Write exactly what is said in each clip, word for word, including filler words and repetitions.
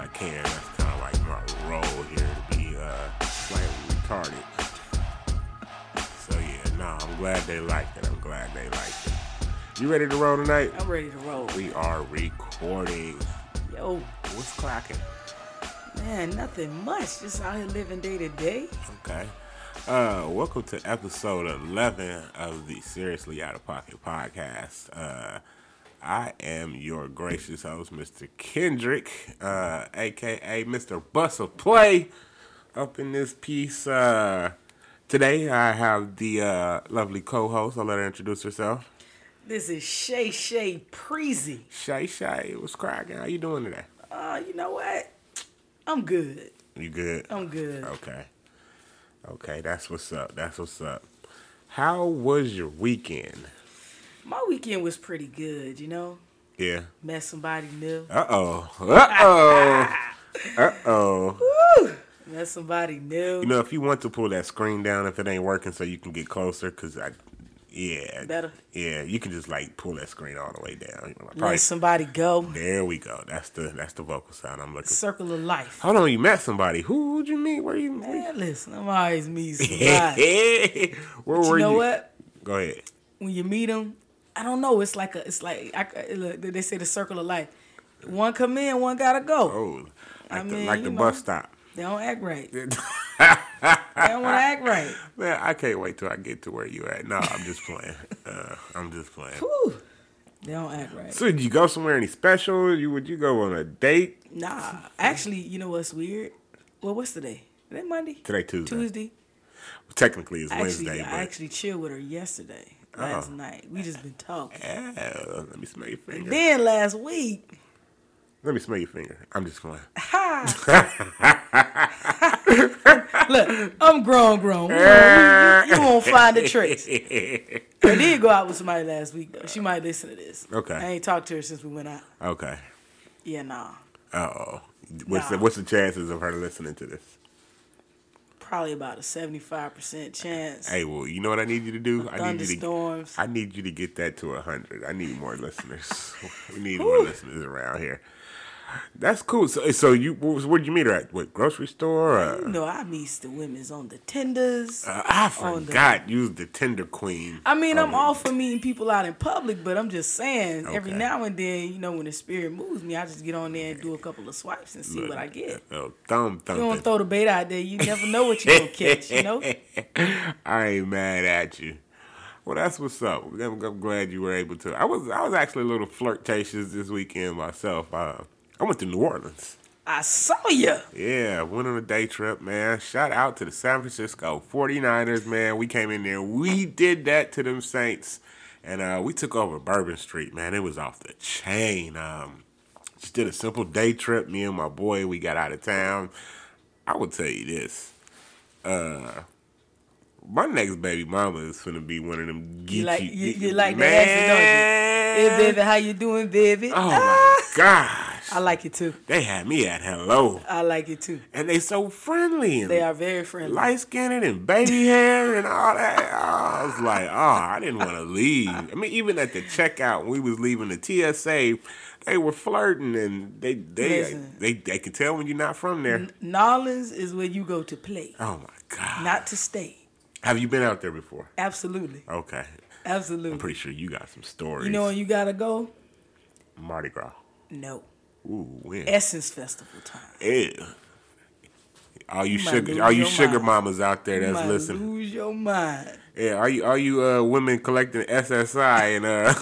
can. That's kind of like my role here to be uh, slightly retarded. So yeah, no, I'm glad they liked it. I'm glad they liked it. You ready to roll tonight? I'm ready to roll. We are recording. Yo, What's cracking? man, nothing much. Just out here living day to day. Okay. Uh, welcome to episode eleven of the Seriously Out of Pocket podcast. Uh, I am your gracious host, Mister Kendrick, uh, aka Mister Bus of Play. Up in this piece, uh, today I have the uh, lovely co-host. I'll let her introduce herself. This is Shay Shay Preezy. Shay Shay, what's cracking? How you doing today? Uh, you know what? I'm good. You good? I'm good. Okay. Okay, that's what's up. That's what's up. How was your weekend? My weekend was pretty good, you know? Yeah. Met somebody new. Uh-oh. Uh-oh. Uh-oh. Woo! Met somebody new. You know, if you want to pull that screen down if it ain't working so you can get closer, because I, yeah. Better. Yeah, you can just, like, pull that screen all the way down. You know, Let probably, somebody go. there we go. That's the that's the vocal sound I'm looking for. Circle of life. Hold on, you met somebody. Who would you meet? Where you meet? Man, listen, I'm always meeting somebody. Where But were you know you? what? Go ahead. When you meet them, I don't know. It's like a, it's like I, look, they say the circle of life. One come in, one gotta go. Oh, like I the, mean, like the you bus know. stop. They don't act right. They don't want to act right. Man, I can't wait till I get to where you at. No, I'm just playing. Uh, I'm just playing. Whew. They don't act right. So, did you go somewhere any special? You would you go on a date? Nah, actually, you know what's weird? Well, what's today? Is that Monday? Today, Tuesday. Tuesday. Technically, it's Actually, Wednesday, I but actually chilled with her yesterday, last Oh. night. We just been talking. yeah, let me smell your finger. Then last week, Let me smell your finger. I'm just playing. look, I'm grown, grown. You, know, you, you won't find a trace. I did go out with somebody last week, though. She might listen to this. Okay. I ain't talked to her since we went out. Okay. Yeah, nah. Uh-oh. What's the Nah. what's the chances of her listening to this? Probably about a seventy-five percent chance. Hey, well, you know what I need you to do? I need you to Thunderstorms. I need you to get that to a hundred. I need more listeners. We need more listeners around here. That's cool. So, so you where'd you meet her at? What, grocery store? Or? You know, I meet the women's on the tenders. Uh, I on the- forgot you was the Tinder queen. I mean, I'm of all it. for meeting people out in public, but I'm just saying, every Okay. now and then, you know, when the spirit moves me, I just get on there and do a couple of swipes and see Look, what I get. uh, thumb You don't thumping. throw the bait out there, you never know what you're going to catch, you know? I ain't mad at you. Well, that's what's up. I'm, I'm glad you were able to. I was I was actually a little flirtatious this weekend myself. Uh, I went to New Orleans. I saw you. Yeah, went on a day trip, man. Shout out to the San Francisco forty-niners, man. We came in there. We did that to them Saints. And uh, we took over Bourbon Street, man. It was off the chain. Um, just did a simple day trip. Me and my boy, we got out of town. I will tell you this. Uh, my next baby mama is finna be one of them geeky. You like, you, you like man. that accent, don't you? Hey, baby, how you doing, baby? Oh, Ah, my gosh. I like it, too. They had me at hello. I like it, too. And they so friendly. And They are very friendly. light skinned and baby hair and all that. Oh, I was like, oh, I didn't want to leave. I mean, even at the checkout when we was leaving the T S A, they were flirting and they they Listen. they, they can tell when you're not from there. Nolans is where you go to play, Oh my God. not to stay. Have you been out there before? Absolutely. Okay. Absolutely. I'm pretty sure you got some stories. You know when you got to go? Mardi Gras. No. Ooh, when? Essence Festival time. Ew. All you, You might sugar, lose all you your sugar mind. mamas out there You that's might listening. lose your mind. Yeah, are you are you uh, women collecting S S I and uh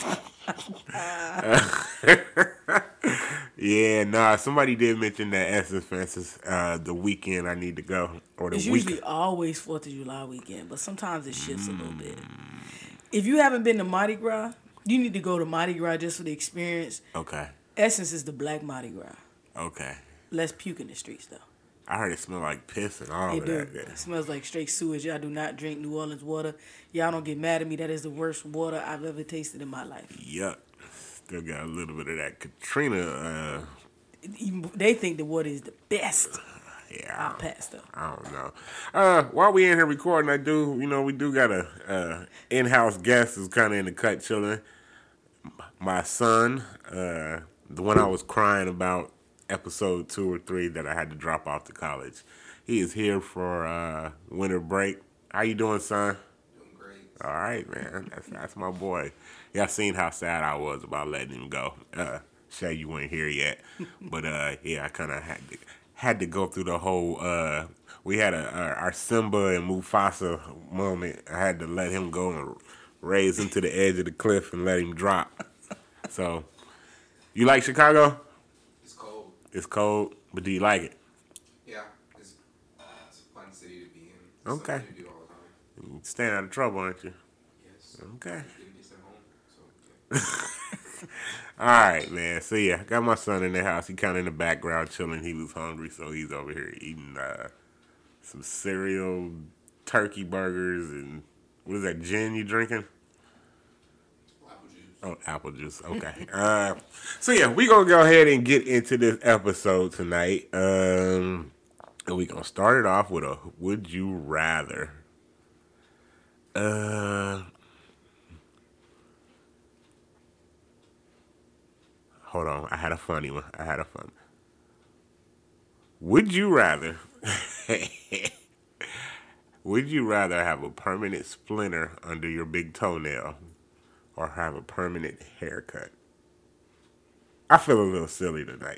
yeah, nah, somebody did mention that Essence Fest is uh the weekend I need to go. Or the It's week. usually always fourth of July weekend, but sometimes it shifts a little bit. If you haven't been to Mardi Gras, you need to go to Mardi Gras just for the experience. Okay. Essence is the black Mardi Gras. Okay. Less puke in the streets, though. I heard it smell like piss and all It of do. that. Yeah. It smells like straight sewage. Y'all do not drink New Orleans water. Y'all don't get mad at me. That is the worst water I've ever tasted in my life. Yuck. Still got a little bit of that Katrina uh Even- They think the water is the best. yeah. I'll pass, though. I don't know. Uh, while we in here recording, I do, you know, we do got a uh, in-house guest who's kind of in the cut chilling. My son, uh, the one I was crying about episode two or three that I had to drop off to college. He is here for uh, winter break. How you doing, son? Doing great. All right, man. That's that's my boy. Y'all seen how sad I was about letting him go. Uh, Shay, you weren't here yet, but uh, yeah, I kind of had to had to go through the whole. Uh, we had a, a our Simba and Mufasa moment. I had to let him go and raise him to the edge of the cliff and let him drop. So, you like Chicago? It's cold. It's cold, but do you like it? Yeah, it's, it's a fun city to be in. It's Okay. something to do all the time. You staying out of trouble, aren't you? Yes. Okay. Getting decent home. So, yeah. All right, man. So yeah, I got my son in the house. He kind of in the background chilling. He was hungry, so he's over here eating uh, some cereal, turkey burgers, and what is that gin you drinking? Apple juice. Oh, apple juice. Okay. uh, so yeah, we gonna go ahead and get into this episode tonight. Um, and we gonna start it off with a "Would you rather." Uh. Hold on, I had a funny one. I had a fun. Would you rather? Would you rather have a permanent splinter under your big toenail, or have a permanent haircut? I feel a little silly tonight.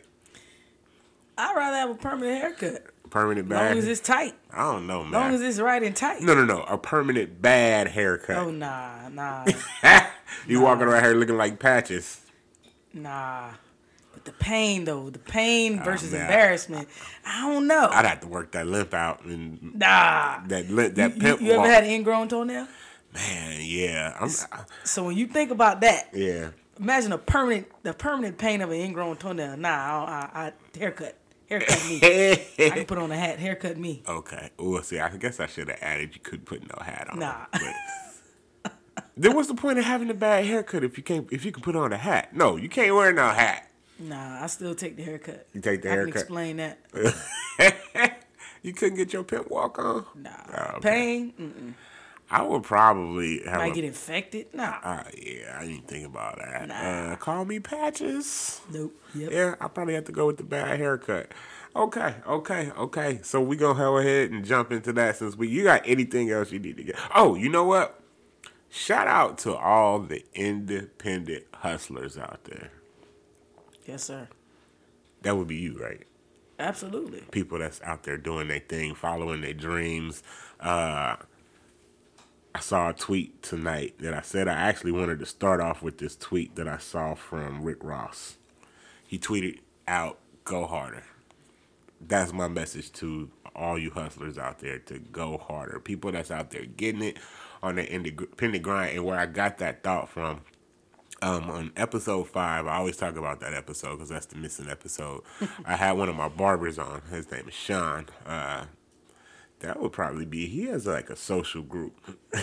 I'd rather have a permanent haircut. Permanent As bad. long as it's tight. I don't know, As long as man. it's right and tight. No, no, no. A permanent bad haircut. Oh, nah, nah, You walking around here looking like Patches. nah. But the pain, though, the pain versus man. embarrassment, I don't know. I'd have to work that limp out and Nah. that limp, that You, pimp you ever walk. had an ingrown toenail? Man, yeah. I'm, So when you think about that, yeah. imagine a permanent, the permanent pain of an ingrown toenail. Nah, I, I, I haircut, haircut me. I can put on a hat, haircut me. Okay. Well, see, I guess I should have added you couldn't put no hat on. Nah. But then what's the point of having a bad haircut if you can't if you can put on a hat? No, you can't wear no hat. Nah, I still take the haircut. You take the I haircut. can explain that. You couldn't get your pimp walk on? Nah, Oh, okay. pain. Mm-mm. I would probably have Might a, get infected. Nah, uh, yeah, I didn't think about that. Nah. Uh, call me Patches. nope. Yep. Yeah, I probably have to go with the bad haircut. Okay, okay, okay. So we gonna go ahead and jump into that since we. You got anything else you need to get? Oh, you know what? Shout out to all the independent hustlers out there. Yes, sir. That would be you, right? Absolutely. People that's out there doing their thing, following their dreams. Uh, I saw a tweet tonight that I said I actually wanted to start off with this tweet that I saw from Rick Ross. He tweeted out, "Go harder." That's my message to all you hustlers out there, to go harder. People that's out there getting it on the independent grind. And where I got that thought from, um, on episode five, I always talk about that episode because that's the missing episode. I had one of my barbers on. His name is Sean. Uh, that would probably be, he has like a social group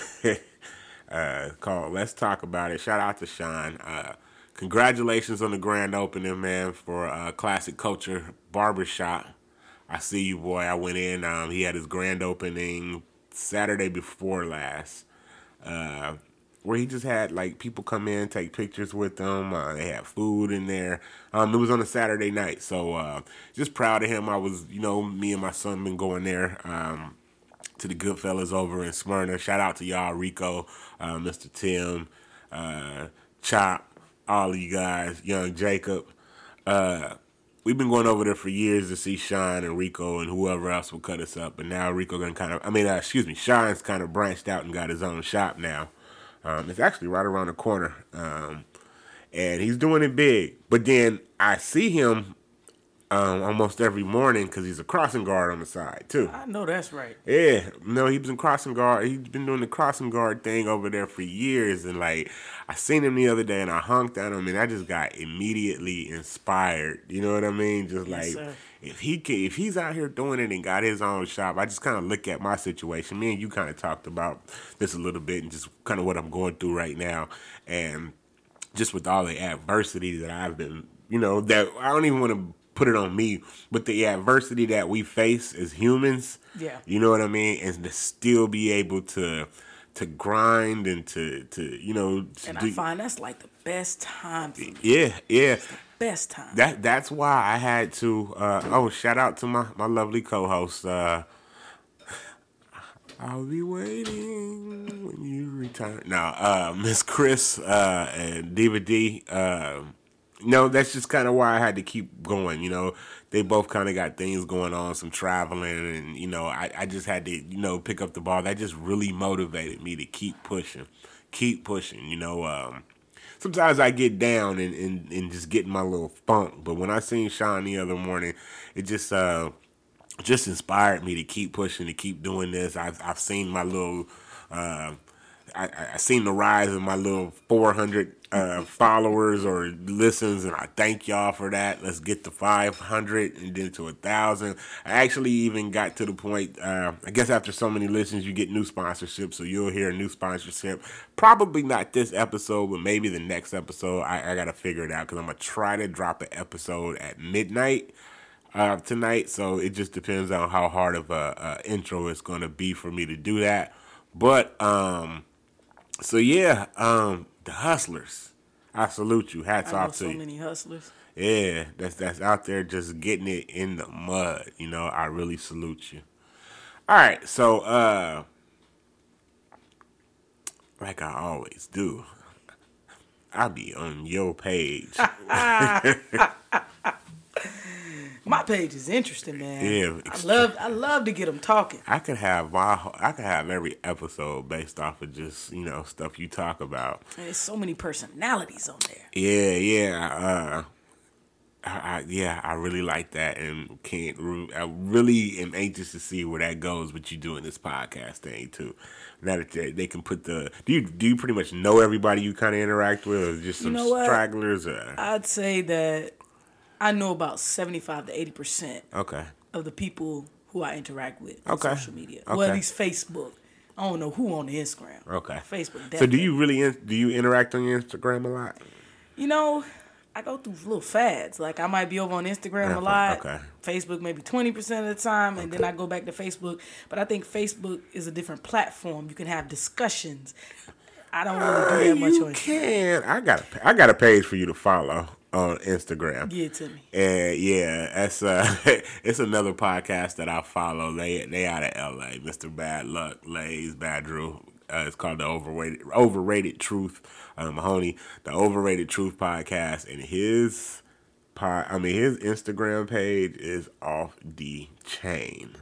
uh, called Let's Talk About It. Shout out to Sean. Uh, congratulations on the grand opening, man, for uh, Classic Culture Barbershop. I see you, boy. I went in. Um, he had his grand opening Saturday before last, uh, where he just had like people come in, take pictures with them. Uh, they had food in there. Um, it was on a Saturday night, so uh, just proud of him. I was, you know, me and my son been going there um, to the Goodfellas over in Smyrna. Shout out to y'all, Rico, uh, Mister Tim, uh, Chop, all of you guys, young Jacob. Uh, We've been going over there for years to see Sean and Rico and whoever else will cut us up. But now Rico gonna kind of, I mean, uh, excuse me, Sean's kind of branched out and got his own shop now. Um, it's actually right around the corner. Um, and he's doing it big. But then I see him um, almost every morning because he's a crossing guard on the side, too. I know that's right. Yeah, no, he's been crossing guard. He's been doing the crossing guard thing over there for years, and like I seen him the other day, and I honked at him, and I just got immediately inspired. You know what I mean? Just Yes, like sir. if he can, if he's out here doing it and got his own shop, I just kind of look at my situation. Me and you kind of talked about this a little bit, and just kind of what I'm going through right now, and just with all the adversity that I've been, you know, that I don't even want to put it on me, but the adversity that we face as humans, Yeah. you know what I mean, and to still be able to to grind and to to you know to And do, I find that's like the best time for me. yeah yeah best time. That that's why I had to. Uh, oh, shout out to my my lovely co-host. Uh, I'll be waiting when you return. No, uh, Miss Chris uh, and Diva D. Uh, no, that's just kind of why I had to keep going. You know, they both kind of got things going on, some traveling, and you know, I, I just had to, you know, pick up the ball. That just really motivated me to keep pushing, keep pushing. You know, um, sometimes I get down and, and, and just get in my little funk, but when I seen Sean the other morning, it just uh, just inspired me to keep pushing, to keep doing this. I've I've seen my little. Uh, I, I seen the rise of my little four hundred uh, followers or listens, and I thank y'all for that. Let's get to five hundred and then to one thousand. I actually even got to the point, uh, I guess after so many listens, you get new sponsorships, so you'll hear a new sponsorship. Probably not this episode, but maybe the next episode. I, I got to figure it out because I'm going to try to drop an episode at midnight uh, tonight, so it just depends on how hard of a, a intro it's going to be for me to do that. But, um... So yeah, um, the hustlers. I salute you. Hats I know off to so you. many hustlers. Yeah, that's that's out there just getting it in the mud. You know, I really salute you. All right, so uh, like I always do, I'll be on your page. My page is interesting, man. Yeah, I love I love to get them talking. I could have my I could have every episode based off of just, you know, stuff you talk about. And there's so many personalities on there. Yeah, yeah, uh, I, I yeah, I really like that, and can't. I really am anxious to see where that goes. What you do in this podcast thing too. Now that they, they can put the do you do you pretty much know everybody you kind of interact with, or just some You know what? stragglers? Or? I'd say that I know about seventy-five to eighty percent Okay. of the people who I interact with on Okay. social media. Okay. Well, at least Facebook. I don't know who on the Instagram. Okay. Facebook, definitely. So do you really in, do you interact on your Instagram a lot? You know, I go through little fads. Like, I might be over on Instagram Yeah, a lot. okay. Facebook maybe twenty percent of the time, and then I go back to Facebook. But I think Facebook is a different platform. You can have discussions. I don't really do that much you on Instagram. can. I got a, I got a page for you to follow on Instagram. Give it to me. And yeah, that's uh, it's another podcast that I follow. They they out of L A. Mister Bad Luck, Lays, Bad Drew. Uh, it's called the Overrated Overrated Truth. Uh, Mahoney, the Overrated Truth podcast, and his pod, I mean his Instagram page is off the chain.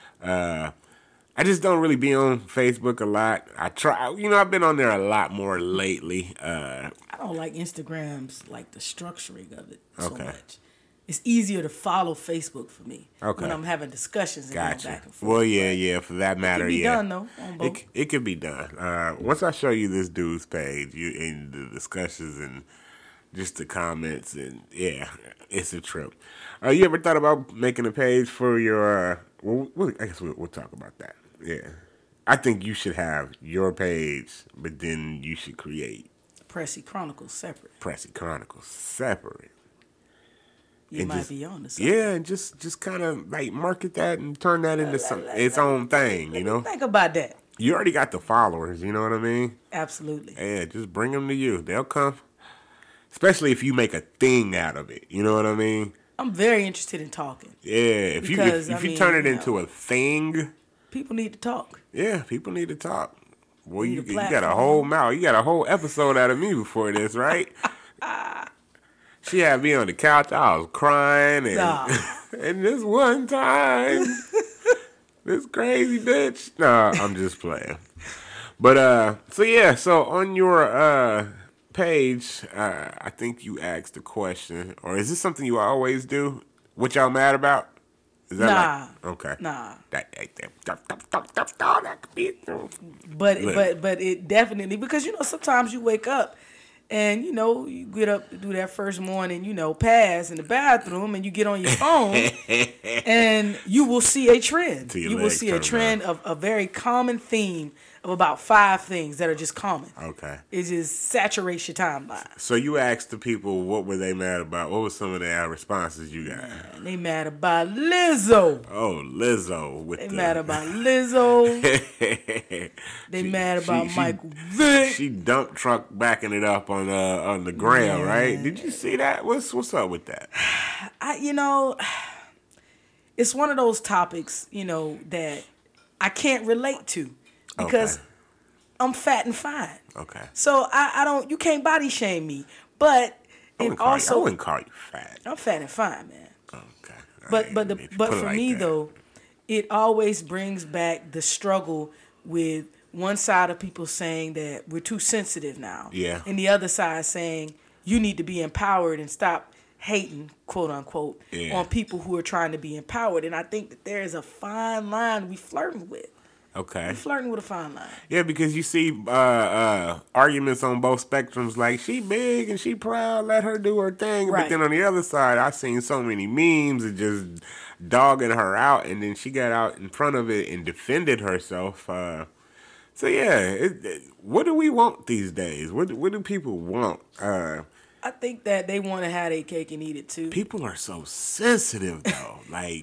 Uh, I just don't really be on Facebook a lot. I try, you know, I've been on there a lot more lately. Uh, I don't like Instagram's, like, the structuring of it so Okay. much. It's easier to follow Facebook for me Okay. when I'm having discussions and Gotcha. going back and forth. Well, yeah, yeah. For that It matter, can be yeah. done, though, on both. It it could be done. Uh, once I show you this dude's page, you and the discussions and just the comments, and yeah, it's a trip. Uh, you ever thought about making a page for your? Uh, well, we'll, I guess we'll, we'll talk about that. Yeah, I think you should have your page, but then you should create Pressy Chronicles separate. Pressy Chronicles separate. You And might just- be on to something. Yeah, and just just kind of like market that and turn that into some its own thing. You know, Think about that. you already got the followers. You know what I mean? Absolutely. Yeah, just bring them to you. They'll come. Especially if you make a thing out of it. You know what I mean? I'm very interested in talking. Yeah, if you if, Because, if I you mean, turn it you into know. a thing, People need to talk. yeah, people need to talk. Well, Need you, a you got a platform. whole mouth. You got a whole episode out of me before this, right? She had me on the couch. I was crying, and Nah. and this one time, this crazy bitch. Nah, I'm just playing. But uh, so yeah, so on your uh page, uh, I think you asked the question, or is this something you always do? What y'all mad about? Is that Nah. like okay? Nah. That, that, that, that, that, that, that, that could be. But Look. but but it definitely, because you know sometimes you wake up and you know you get up to do that first morning, you know, pass in the bathroom, and you get on your phone and you will see a trend. Till your You will legs see a turn trend of a very common theme of about five things that are just common. Okay. It just saturates your timeline. So you asked the people what were they mad about? What were some of their responses you got? And they mad about Lizzo. Oh, Lizzo with They the... mad about Lizzo. They She- mad about she- she- Michael Vick. She dump truck backing it up on uh, on the gram, Yeah. right? Did you see that? What's what's up with that? I, you know, it's one of those topics, you know, that I can't relate to because Okay. I'm fat and fine. Okay. So I, I don't. You can't body shame me, but I it wouldn't, call you, I also wouldn't call you fat. I'm fat and fine, man. Okay. But Alright, but the, if you but put it for like me that. though, it always brings back the struggle with one side of people saying that we're too sensitive now, Yeah. and the other side saying you need to be empowered and stop hating, quote unquote, Yeah. on people who are trying to be empowered. And I think that there is a fine line we flirting with. Okay. We flirting with a fine line. Yeah, because you see uh, uh, arguments on both spectrums, like she big and she proud, let her do her thing. Right. But then on the other side, I seen so many memes and just dogging her out, and then she got out in front of it and defended herself. Uh, so yeah, it, it, what do we want these days? What what do people want? Uh, I think that they want to have their cake and eat it too. people are so sensitive though. Like,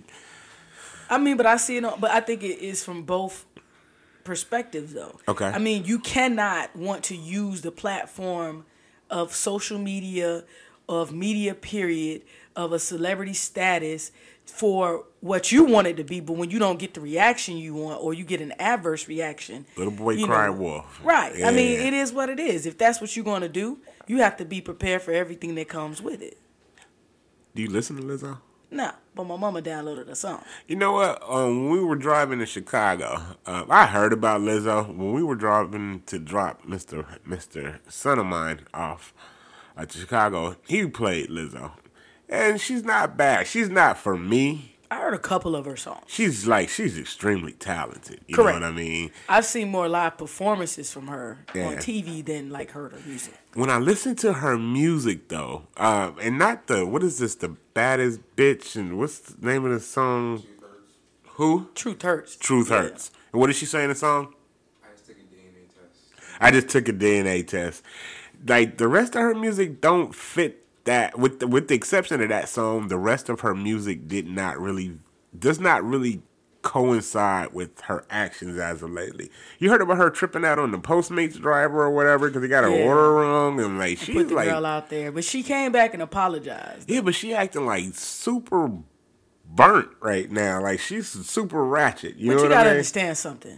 I mean, but I see it. On, but I think it is from both perspectives, though. Okay. I mean, you cannot want to use the platform of social media, of media period, of a celebrity status for what you want it to be, but when you don't get the reaction you want, or you get an adverse reaction, little boy you cry know, wolf. Right. I mean, Yeah. it is what it is. If that's what you're going to do, you have to be prepared for everything that comes with it. Do you listen to Lizzo? No, but my mama downloaded a song. You know what? Um, when we were driving to Chicago, uh, I heard about Lizzo. When we were driving to drop Mister Mister Son of Mine off uh, to Chicago, he played Lizzo. And she's not bad. She's not for me. I heard a couple of her songs. She's like, she's extremely talented. You Correct. know what I mean? I've seen more live performances from her Yeah. on T V than like heard her music. When I listen to her music, though, uh, and not the, what is this, the baddest bitch, and what's the name of the song? Who? Truth hurts. Truth Yeah. Hurts. And what did she say in the song? I just took a D N A test. I just took a D N A test. Like, the rest of her music don't fit that. With the, with the exception of that song, the rest of her music did not really, does not really coincide with her actions as of lately. You heard about her tripping out on the Postmates driver or whatever because he got her Yeah. order wrong, and like she's Put the like, girl out there, but she came back and apologized. yeah, but she acting like super burnt right now. Like she's super ratchet. You But know you what gotta I mean? understand something.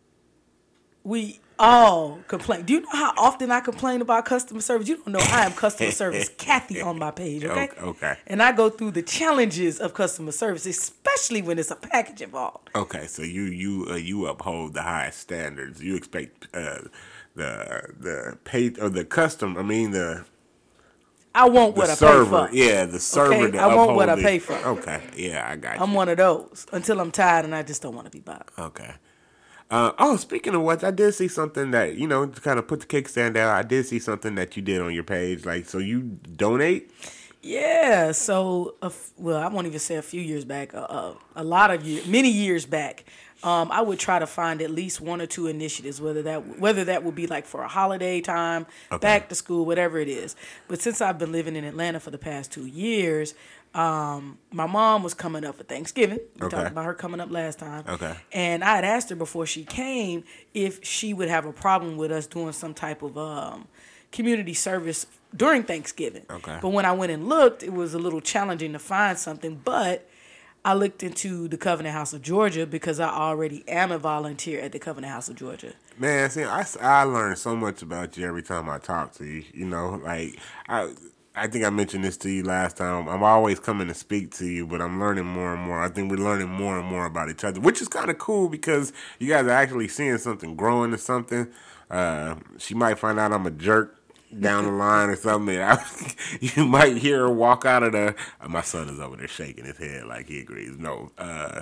We all complain. Do you know how often I complain about customer service? You don't know I am customer service Kathy on my page, okay? Okay, okay. And I go through the challenges of customer service, especially when it's a package involved. Okay, so you you uh, you uphold the highest standards. You expect uh, the the pay or the custom. I mean the I want the what I server. pay for. Yeah, the server. Okay, to I want uphold what I the- pay for. Okay, yeah, I got I'm you. one of those until I'm tired and I just don't want to be bothered. Okay. Uh, oh, speaking of which, I did see something that, you know, to kind of put the kickstand out. I did see something that you did on your page. Like, so you donate? Yeah, so a f- well, I won't even say a few years back. Uh, uh, a lot of years, many years back, um, I would try to find at least one or two initiatives, whether that whether that would be like for a holiday time, Okay. back to school, whatever it is. But since I've been living in Atlanta for the past two years, um, my mom was coming up for Thanksgiving. We Okay. talked about her coming up last time. Okay. And I had asked her before she came if she would have a problem with us doing some type of um, community service during Thanksgiving. Okay. But when I went and looked, it was a little challenging to find something. But I looked into the Covenant House of Georgia because I already am a volunteer at the Covenant House of Georgia. Man, see, I, I learn so much about you every time I talk to you. You know, like, I I think I mentioned this to you last time. I'm always coming to speak to you, but I'm learning more and more. I think we're learning more and more about each other, which is kind of cool because you guys are actually seeing something growing to something. Uh, she might find out I'm a jerk down the line or something. I, you might hear her walk out of the. Uh, my son is over there shaking his head like he agrees. No, uh,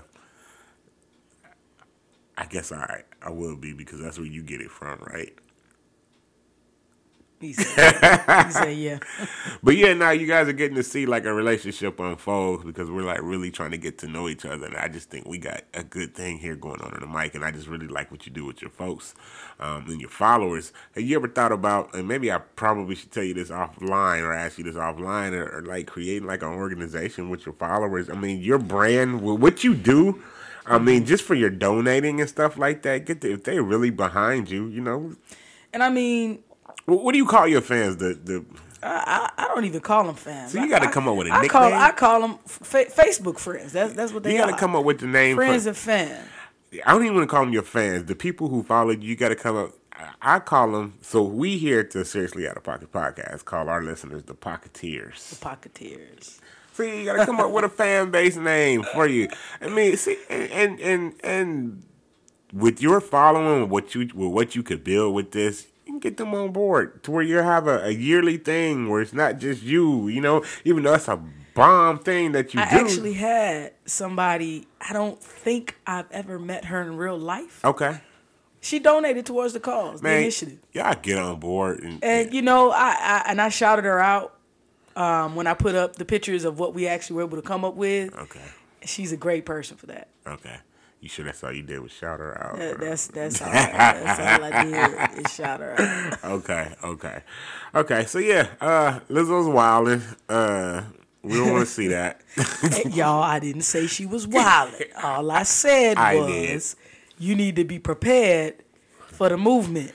I guess I I will be because that's where you get it from, right? He said, he said, yeah. But yeah, now you guys are getting to see like a relationship unfold because we're like really trying to get to know each other. And I just think we got a good thing here going on in the mic. And I just really like what you do with your folks um, and your followers. Have you ever thought about, and maybe I probably should tell you this offline or ask you this offline, or, or like creating like an organization with your followers? I mean, your brand, what you do, I mean, just for your donating and stuff like that, get the, if they're really behind you, you know. And I mean, what do you call your fans? The the I, I, I don't even call them fans. So you got to I, come up with a I nickname. Call, I call them fa- Facebook friends. That's that's what they you are. You got to come up with the name. Friends for, and fans. I don't even want to call them your fans. The people who follow you, you got to come up. I, I call them. So we here at the Seriously Out of Pocket podcast call our listeners the Pocketeers. The Pocketeers. See, you got to come up with a fan base name for you. I mean, see, and and and, and with your following, what you with what you could build with this. You can get them on board to where you have a, a yearly thing where it's not just you, you know, even though it's a bomb thing that you I do. I actually had somebody, I don't think I've ever met her in real life. Okay. She donated towards the cause, Man, the initiative. Y'all get on board. And, and yeah. you know, I, I and I shouted her out um, when I put up the pictures of what we actually were able to come up with. Okay. She's a great person for that. Okay. You sure that's all you did was shout her out? That, that's that's all, that's all I did is shout her out. Okay, okay, okay. So yeah, uh, Lizzo's wilding. Uh, we don't want to see that. Hey, y'all, I didn't say she was wilding. All I said I was did. You need to be prepared for the movement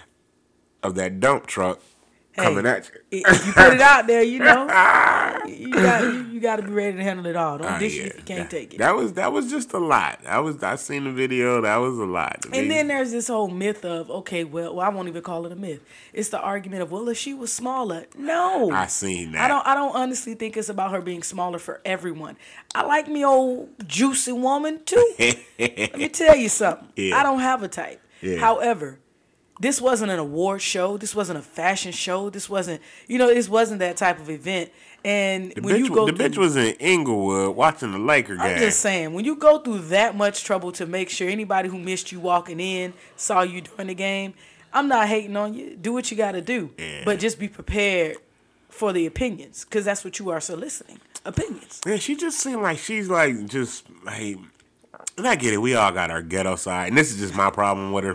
of that dump truck hey, coming at you. If you put it out there, you know, you got you, you got to be ready to handle it all. Don't Uh, dish yeah. it if you can't that, take it. That was that was just a lot. I was I seen the video. That was a lot. And then there's this whole myth of okay, well, well, I won't even call it a myth. It's the argument of well, if she was smaller, no. I seen that. I don't. I don't honestly think it's about her being smaller for everyone. I like me old juicy woman too. Let me tell you something. Yeah. I don't have a type. Yeah. However, this wasn't an award show. This wasn't a fashion show. This wasn't, you know, this wasn't that type of event. And the when bitch, you go the through, bitch was in Inglewood watching the Laker game. I'm just saying, when you go through that much trouble to make sure anybody who missed you walking in saw you during the game, I'm not hating on you. Do what you got to do. Yeah. But just be prepared for the opinions, because that's what you are soliciting. Opinions. Yeah, she just seemed like she's like just like, and I get it. We all got our ghetto side, and this is just my problem with her.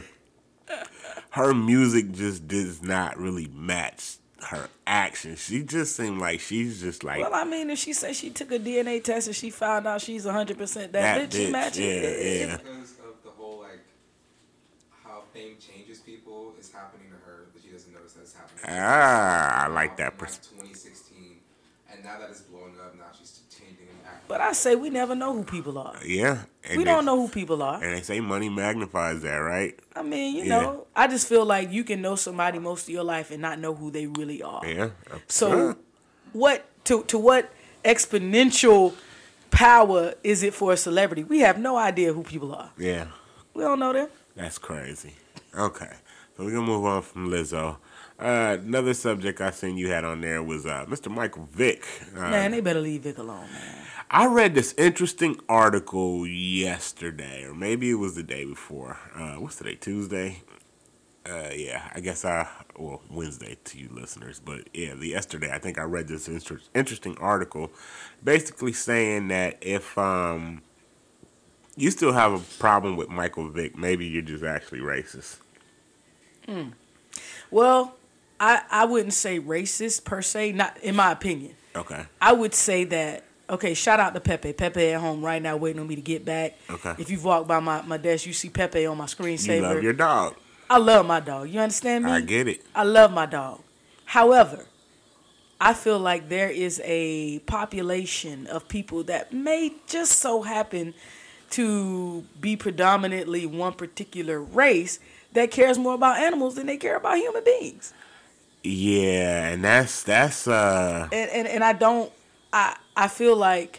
Her music just does not really match her actions. She just seemed like she's just like. Well, I mean, if she says she took a D N A test and she found out she's one hundred percent that, That bitch, she bitch, matches. yeah, yeah. Because of the whole, like, how fame changes people is happening to her, but she doesn't notice that it's happening. Ah, I like that. From, Pers- like, twenty sixteen, and now that it's blowing up, now she's changing and acting. But I say we never know who people are. yeah. And We they, don't know who people are. And they say money magnifies that, right? I mean, you Yeah. know, I just feel like you can know somebody most of your life and not know who they really are. Yeah. So, Uh, what to to what exponential power is it for a celebrity? We have no idea who people are. yeah. We don't know them. That's crazy. Okay. So we're going to move on from Lizzo. Uh, another subject I seen you had on there was uh, Mister Michael Vick. Uh, Man, they better leave Vic alone, man. I read this interesting article yesterday, or maybe it was the day before. Uh, what's today? Tuesday? Uh, yeah, I guess I, well, Wednesday to you listeners. But yeah, the yesterday, I think I read this inter- interesting article basically saying that if um, you still have a problem with Michael Vick, maybe you're just actually racist. Mm. Well, I, I wouldn't say racist per se, not in my opinion. Okay. I would say that, okay, shout out to Pepe. Pepe at home right now waiting on me to get back. Okay. If you've walked by my, my desk, you see Pepe on my screensaver. You love your dog. I love my dog. You understand me? I get it. I love my dog. However, I feel like there is a population of people that may just so happen to be predominantly one particular race that cares more about animals than they care about human beings. Yeah, and that's that's uh And and, and I don't I I feel like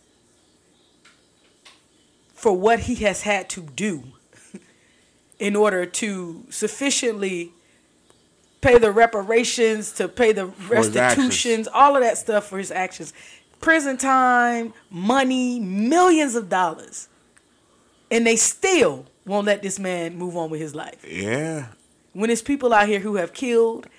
for what he has had to do in order to sufficiently pay the reparations, to pay the his restitutions, all of that stuff for his actions. Prison time, money, millions of dollars. And they still won't let this man move on with his life. yeah. When there's people out here who have killed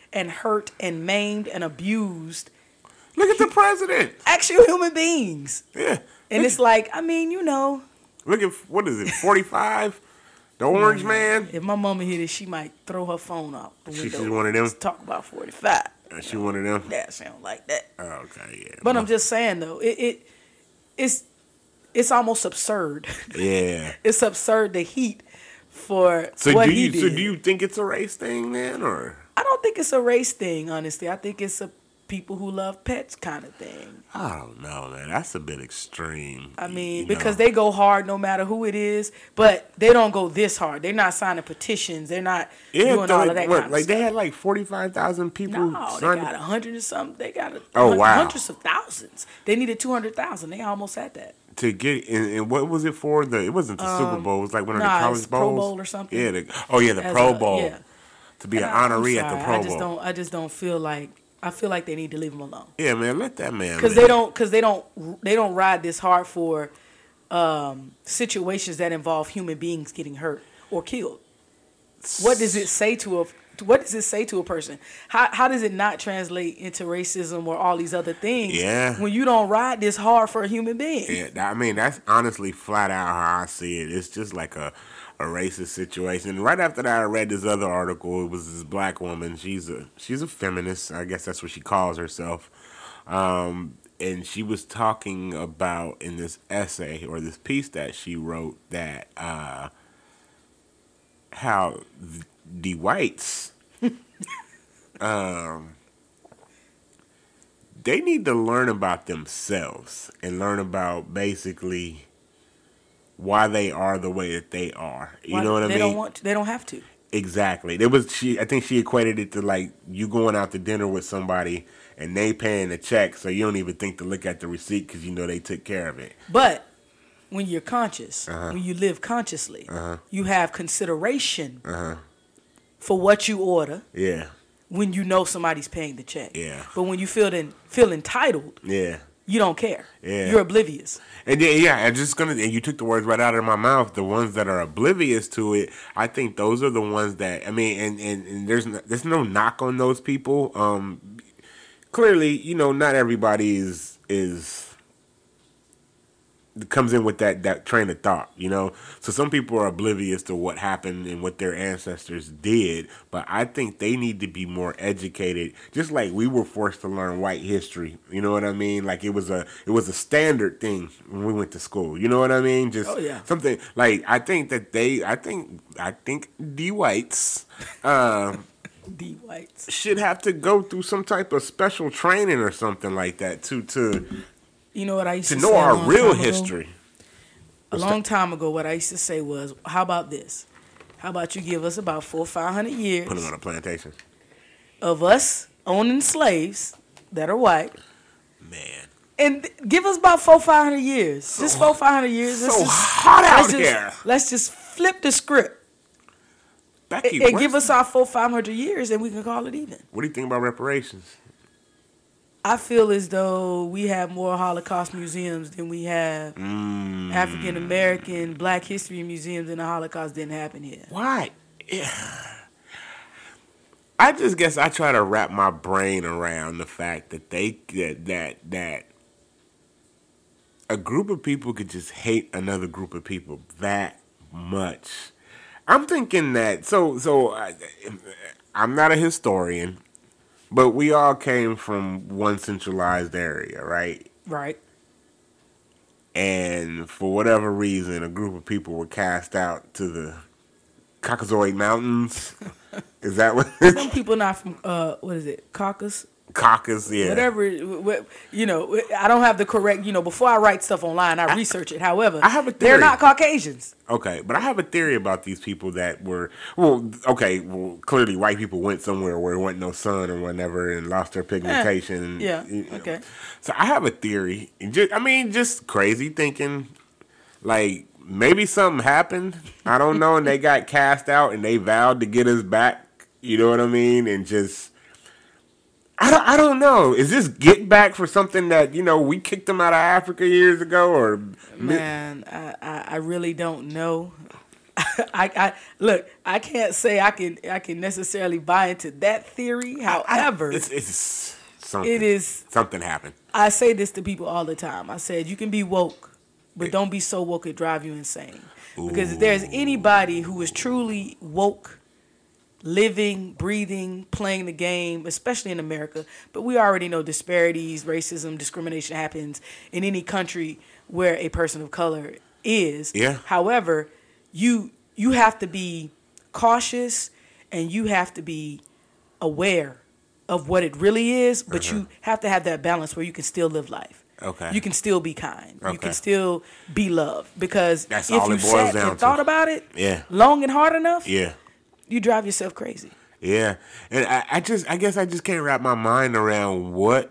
and hurt and maimed and abused Look at the president. actual human beings. Yeah. And it's like, I mean, you know. Look at, what is it, forty-five? The orange man? If my mama hear this, she might throw her phone out the She- window. she's one of them? Let's talk about forty-five. Uh, She one of them? That sound like that. Oh, okay, yeah. But I'm just saying, though, it, it it's it's almost absurd. Yeah. It's absurd the heat for So what do he you did. so do you think it's a race thing then, or? I don't think it's a race thing, honestly. I think it's a people who love pets kind of thing. I don't know, man. That's a bit extreme. I mean, you because know? they go hard no matter who it is, but they don't go this hard. They're not signing petitions. They're not yeah, doing though, all of that what, kind like of they stuff. had like forty-five thousand people. No, they signed got it. a hundred and something. They got a Oh, hun- wow. hundreds of thousands. They needed two hundred thousand. They almost had that. To get and, and what was it for? The it wasn't the Super Bowl. It was like one of nah, the college it's bowls. Pro Bowl or something. Yeah. The, oh yeah, the As Pro a- Bowl. yeah. To be an And I- I'm honoree at the sorry, Pro I just Bowl. don't. I just don't feel like. I feel like they need to leave him alone. Yeah, man. Let that man. Because live. they don't. Because they don't. They don't ride this hard for um, situations that involve human beings getting hurt or killed. What does it say to a? What does it say to a person? How how does it not translate into racism or all these other things? Yeah. When you don't ride this hard for a human being. Yeah, that- I mean that's honestly flat out how I see it. It's just like a, a racist situation. Right after that, I read this other article. It was this black woman. She's a she's a feminist. I guess that's what she calls herself. Um, and she was talking about in this essay or this piece that she wrote that uh, how th- the whites um, they need to learn about themselves and learn about basically why they are the way that they are. You Why- know what I they mean? don't want. To, they don't have to. Exactly. There was she. I think she equated it to like you going out to dinner with somebody and they paying the check, so you don't even think to look at the receipt because you know they took care of it. But when you're conscious, Uh-huh. when you live consciously, Uh-huh. you have consideration Uh huh. for what you order Yeah. when you know somebody's paying the check. Yeah. But when you feel en- feel entitled, Yeah. you don't care. Yeah. You're oblivious. And then, yeah, I'm just gonna. And you took the words right out of my mouth. The ones that are oblivious to it, I think those are the ones that. I mean, and and, and there's no, there's no knock on those people. Um, clearly, you know, not everybody is is comes in with that that train of thought. You know, so some people are oblivious to what happened and what their ancestors did. But I think they need to be more educated, just like we were forced to learn white history. You know what I mean? Like it was a it was a standard thing when we went to school. You know what I mean? Just Oh, yeah. something like I think that they I think I think the whites um, D whites. should have to go through some type of special training or something like that to to You know what I used to to, know say a our long real time ago? history. A long time ago, what I used to say was, "How about this? How about you give us about four, five hundred years Put them on a plantation. of us owning slaves that are white, Man. and th- give us about four, five hundred years. Just four, five hundred years. Let's So just, hot out let's just, here. Let's just flip the script Becky, and, and what's- give us our four, five hundred years, and we can call it even." what do you think about reparations? I feel as though we have more Holocaust museums than we have Mm. African American Black History museums, and the Holocaust didn't happen here. Why? Yeah. I just guess I try to wrap my brain around the fact that they that that that a group of people could just hate another group of people that much. I'm thinking that so so I, I'm not a historian, but we all came from one centralized area, right? Right. And for whatever reason, a group of people were cast out to the Caucasoid Mountains. Is that what? Some people not from uh, what is it, Caucasus? Caucasus, yeah. Whatever, wh- wh- you know, I don't have the correct, you know, before I write stuff online, I, research it. However, I have a they're theory. not Caucasians. Okay, but I have a theory about these people that were well. Okay, well, clearly white people went somewhere where there wasn't no sun or whatever and lost their pigmentation. and, yeah, you know. okay. So I have a theory. And Just, I mean, just crazy thinking. Like maybe something happened. I don't know, and they got cast out, and they vowed to get us back. You know what I mean? And just. I don't, I don't know. Is this get back for something that, you know, we kicked them out of Africa years ago? Or Man, I, I, I really don't know. I, I look. I can't say I can. I can necessarily buy into that theory. However, It's, it's something. it is. Something happened. I say this to people all the time. I said you can be woke, but don't be so woke it drive you insane. Because if there's anybody who is truly woke, living, breathing, playing the game, especially in America, but we already know disparities, racism, discrimination happens in any country where a person of color is. Yeah. However, you you have to be cautious and you have to be aware of what it really is, but Uh-huh. you have to have that balance where you can still live life. Okay. You can still be kind. You Okay. can still be loved. Because That's if all you it boils sat down and to. thought about it Yeah. long and hard enough, Yeah. you drive yourself crazy. Yeah. And I, I just, I guess I just can't wrap my mind around what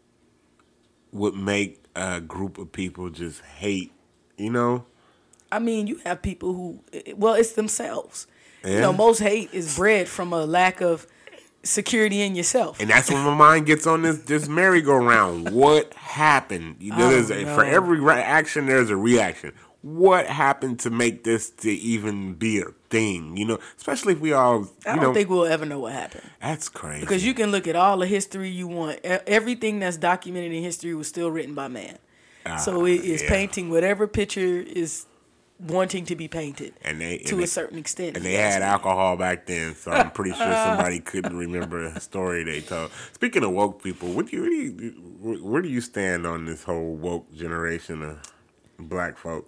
would make a group of people just hate, you know? I mean, you have people who, well, it's themselves. You Yeah. know, most hate is bred from a lack of security in yourself. And that's when my mind gets on this this merry-go-round. What happened? You know, I there's don't a, know. for every re- action, there's a reaction. What happened to make this to even be a thing? You know, especially if we all, you I don't know, think we'll ever know what happened. that's crazy. Because you can look at all the history you want. E- Everything that's documented in history was still written by man. so it is yeah. painting whatever picture is wanting to be painted and they to and a they, certain extent. and they had alcohol back then, so I'm pretty sure somebody couldn't remember a story they told. Speaking of woke people, what do you, where do you where do you stand on this whole woke generation of black folk?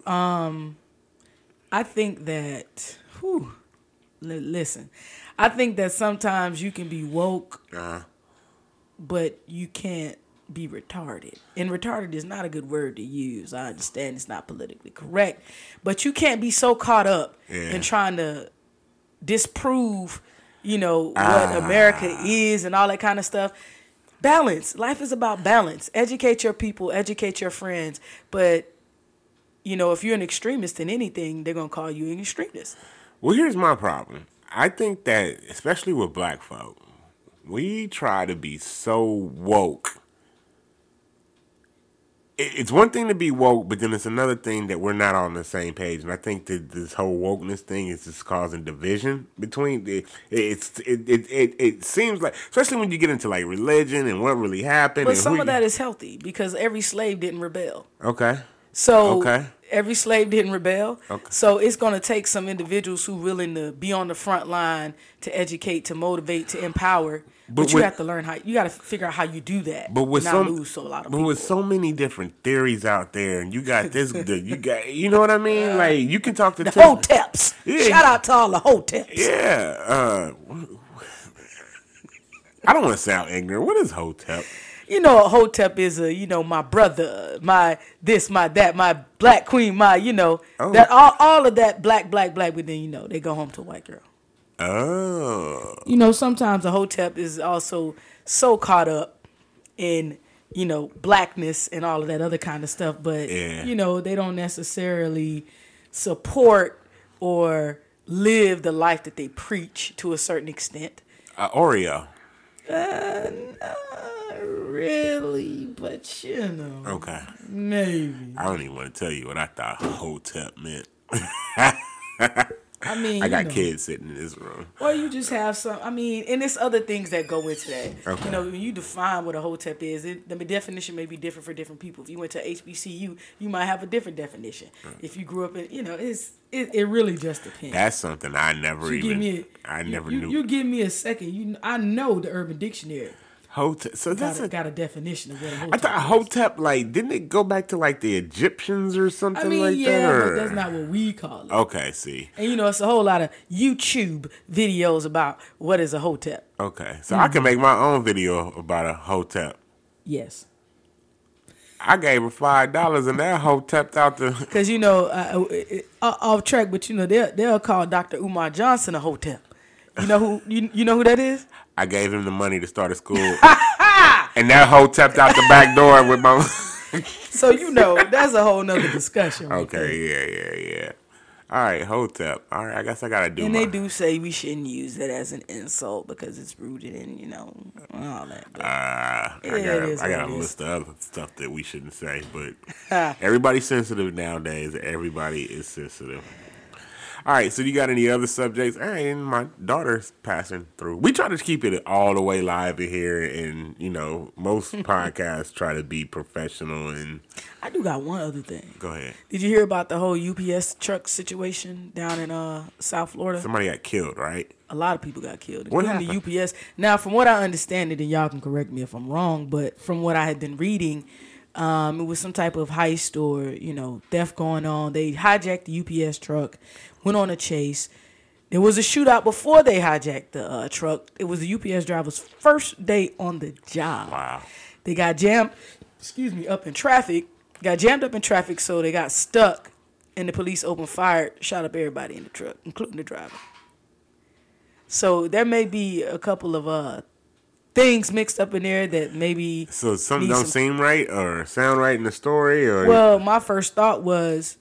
I think that, whew, li- listen, I think that sometimes you can be woke, uh, but you can't be retarded. And retarded is not a good word to use. I understand it's not politically correct, but you can't be so caught up Yeah. in trying to disprove, you know, what Ah. America is and all that kind of stuff. Balance. Life is about balance. Educate your people, educate your friends, but you know, if you're an extremist in anything, they're going to call you an extremist. Well, here's my problem. I think that, especially with black folk, we try to be so woke. It- It's one thing to be woke, but then it's another thing that we're not on the same page. And I think that this whole wokeness thing is just causing division between the. It's it it it, it seems like, especially when you get into like religion and what really happened. But and some who of you- that is healthy because every slave didn't rebel. okay. So Okay. every slave didn't rebel. Okay. So it's going to take some individuals who willing to be on the front line to educate, to motivate, to empower. But, But you with- have to learn how. You got to figure out how you do that. But with not so, lose so a lot of but people. with so many different theories out there, and you got this, the, you got, you know what I mean? Like you can talk to the ten- Hoteps. Yeah. Shout out to all the Hoteps. Yeah. Uh, I don't want to sound ignorant. What is Hotep? You know, a Hotep is a, you know, my brother, my this, my that, my black queen, my, you know, Oh. that all, all of that black, black, black, but then, you know, they go home to a white girl. Oh. You know, sometimes a Hotep is also so caught up in, you know, blackness and all of that other kind of stuff, but, Yeah. you know, they don't necessarily support or live the life that they preach to a certain extent. Uh, Oreo. Uh, not really, but, you know, Okay. maybe. I don't even want to tell you what I thought Hotep meant. I mean, I got you know. kids sitting in this room. Or you just have some, I mean, and it's other things that go into that. Okay. You know, when you define what a Hotep is, it, the definition may be different for different people. If you went to H B C U, you might have a different definition. If you grew up in, you know, it's it, it really just depends. That's something I never you even. give me a, I you- never you, knew. You give me a second. You, I know the Urban Dictionary Hotep. So got that's a, a. got a definition of what a Hotep I thought is. Hotep, like, didn't it go back to like the Egyptians or something I mean, like yeah, that? Or? but that's not what we call it. Okay, see. And you know, it's a whole lot of YouTube videos about what is a Hotep. Okay, so I can make my own video about a Hotep. Yes. I gave her five dollars and that Hotep out the. Because, you know, uh, uh, off track, but, you know, they'll, they'll call Doctor Umar Johnson a Hotep. You know who you, you know who that is? I gave him the money to start a school, and that Hotep out the back door with my. So, you know, that's a whole nother discussion. right there. Okay, yeah, yeah, yeah. All right, Hotep. All right, I guess I gotta do. And my, they do say we shouldn't use it as an insult because it's rooted in, you know, all that. But Uh, I Yeah, got, it a, is I got what a it list of other stuff that we shouldn't say, but everybody's sensitive nowadays. Everybody is sensitive. All right, so you got any other subjects? Hey, and my daughter's passing through. We try to keep it all the way live in here, and you know, most podcasts try to be professional. And I do got one other thing. go ahead. Did you hear about the whole U P S truck situation down in uh South Florida? Somebody got killed, right? A lot of people got killed, What including the U happened? P S. Now, from what I understand it, and y'all can correct me if I'm wrong, but from what I had been reading, um, it was some type of heist or, you know, theft going on. They hijacked the U P S truck, went on a chase. There was a shootout before they hijacked the uh, truck. It was the U P S driver's first day on the job. Wow. They got jammed, excuse me, up in traffic. Got jammed up in traffic, so they got stuck, and the police opened fire, shot up everybody in the truck, including the driver. So there may be a couple of uh things mixed up in there that maybe. So something need don't some- seem right or sound right in the story, or Well, my first thought was,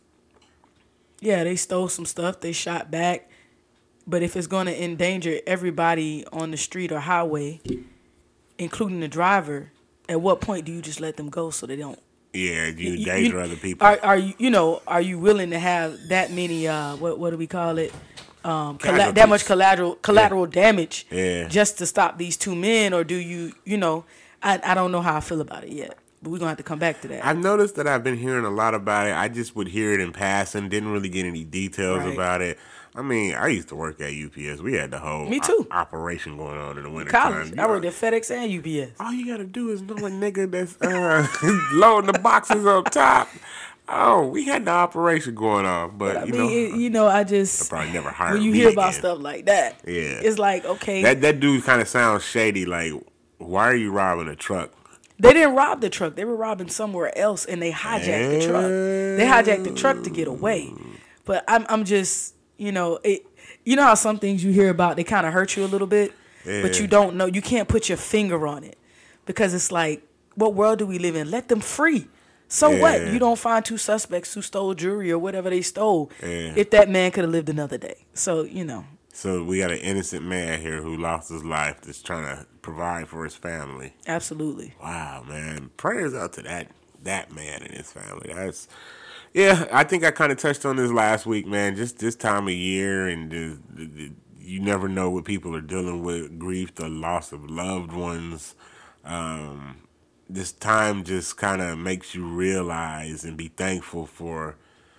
yeah, they stole some stuff, they shot back, but if it's going to endanger everybody on the street or highway, including the driver, at what point do you just let them go so they don't? yeah, you you- endanger you- other people. Are are you you know are you willing to have that many uh what what do we call it um colla- that Casualties. much collateral collateral damage Yeah. just to stop these two men, or do you you know I I don't know how I feel about it yet, but we're gonna have to come back to that. I've noticed that I've been hearing a lot about it. I just would hear it in passing, didn't really get any details Right. about it. I mean, I used to work at U P S. We had the whole Me too. o- operation going on in the winter College, time. I worked at FedEx and U P S. All you gotta do is know a nigga that's uh, loading the boxes up top. Oh, we had the operation going on, but, I you mean, know, it, you know, I just probably never hired when you me hear about again. stuff like that, Yeah. it's like okay, that that dude kind of sounds shady. Like, why are you robbing a truck? they didn't rob the truck; they were robbing somewhere else, and they hijacked the truck. They hijacked the truck to get away. But I'm I'm just you know it. You know how some things you hear about, they kind of hurt you a little bit, but Yeah. you don't know. You can't put your finger on it because it's like, what world do we live in? Let them free. So what? Yeah. You don't find two suspects who stole jewelry or whatever they stole. Yeah. If that man could have lived another day. So, you know. So we got an innocent man here who lost his life that's trying to provide for his family. Absolutely. Wow, man. Prayers out to that that man and his family. That's yeah. I think I kind of touched on this last week, man. Just this time of year, and the, the, the, you never know what people are dealing with: grief, the loss of loved ones. Um, this time just kind of makes you realize and be thankful for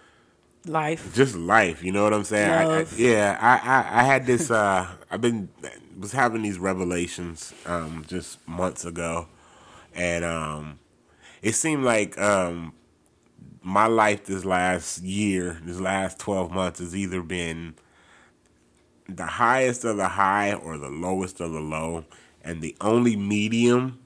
Life. just life. You know what I'm saying? I, I, Love. yeah, I, I I had this. Uh, I've been was having these revelations um, just months ago, and um, it seemed like um, my life this last year, this last twelve months, has either been the highest of the high or the lowest of the low, and the only medium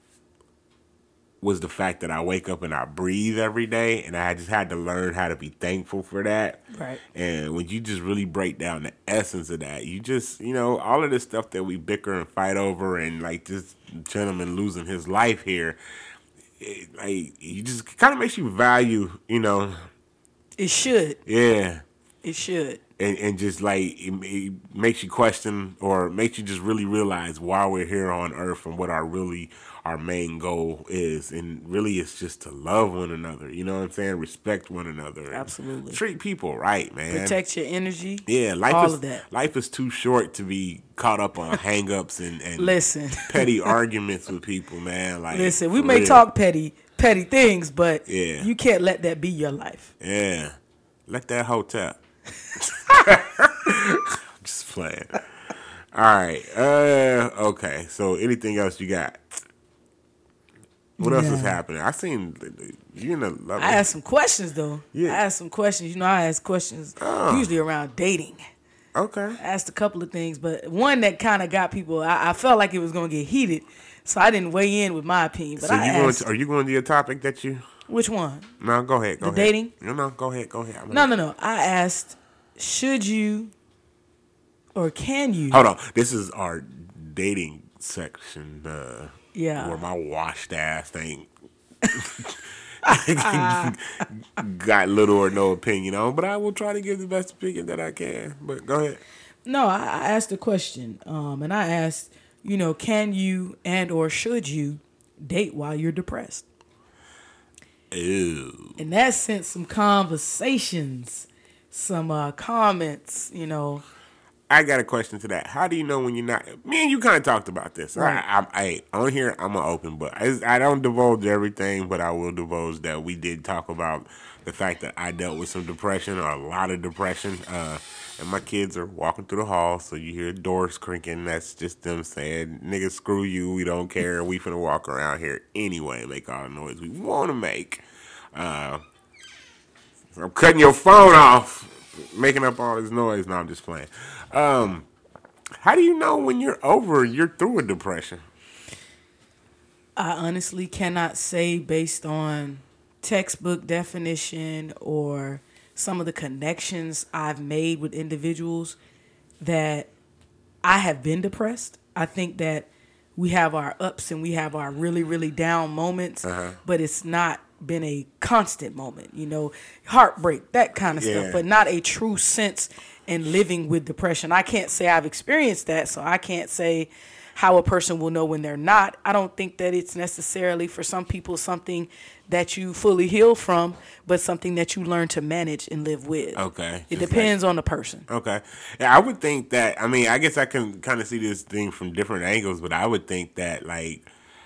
was the fact that I wake up and I breathe every day, and I just had to learn how to be thankful for that. Right. And when you just really break down the essence of that, you just, you know, all of this stuff that we bicker and fight over, and like this gentleman losing his life here, it, like, you just kind of makes you value, you know, It should. yeah. It should. And, and just like it, it makes you question, or makes you just really realize why we're here on earth and what our really our main goal is. And really it's just to love one another, you know what I'm saying? Respect one another. and Absolutely. treat people right, man. Protect your energy. Yeah, life all is of that. life is too short to be caught up on hang-ups and, and Listen. petty arguments with people, man. Like, Listen, we for may real. talk petty petty things, but Yeah. you can't let that be your life. Yeah. Let that hotel. I'm just playing. All right. Uh, okay. So, anything else you got? What else is Yeah. happening? I seen you in the love. I asked some questions though. Yeah. I asked some questions. You know, I ask questions Oh. usually around dating. Okay. I asked a couple of things, but one that kind of got people. I, I felt like it was gonna get heated, so I didn't weigh in with my opinion. But So I you going? asked, To, are you going to your topic that you? which one? No, go ahead. Go The ahead. dating? No, no, go ahead. Go ahead. I'm No, gonna- no, no. I asked, should you or can you? Hold on. This is our dating section. Uh, Yeah. Where my washed ass thing got little or no opinion on, but I will try to give the best opinion that I can. But go ahead. No, I, I asked a question, um, and I asked, you know, can you and or should you date while you're depressed? Ew. And that sent some conversations some uh, comments, you know. I got a question to that. How do you know when you're not? Me and you kind of talked about this. Right. I, I, I, on here, I'm an open book. I, I don't divulge everything, but I will divulge that we did talk about the fact that I dealt with some depression or a lot of depression. Uh, and my kids are walking through the hall, so you hear doors creaking. That's just them saying, "Nigga, screw you. We don't care. We finna walk around here anyway, make all the noise we want to make." Uh, so I'm cutting your phone off, making up all this noise. No, I'm just playing. Um, how do you know when you're over, you're through a depression? I honestly cannot say based on textbook definition or some of the connections I've made with individuals that I have been depressed. I think that we have our ups and we have our really, really down moments, uh-huh. but it's not been a constant moment, you know, heartbreak, that kind of yeah. stuff, but not a true sense in living with depression. I can't say I've experienced that, so I can't say how a person will know when they're not. I don't think that it's necessarily for some people something that you fully heal from, but something that you learn to manage and live with. Okay. It depends like, on the person. Okay. Yeah, I would think that, I mean, I guess I can kind of see this thing from different angles, but I would think that, like,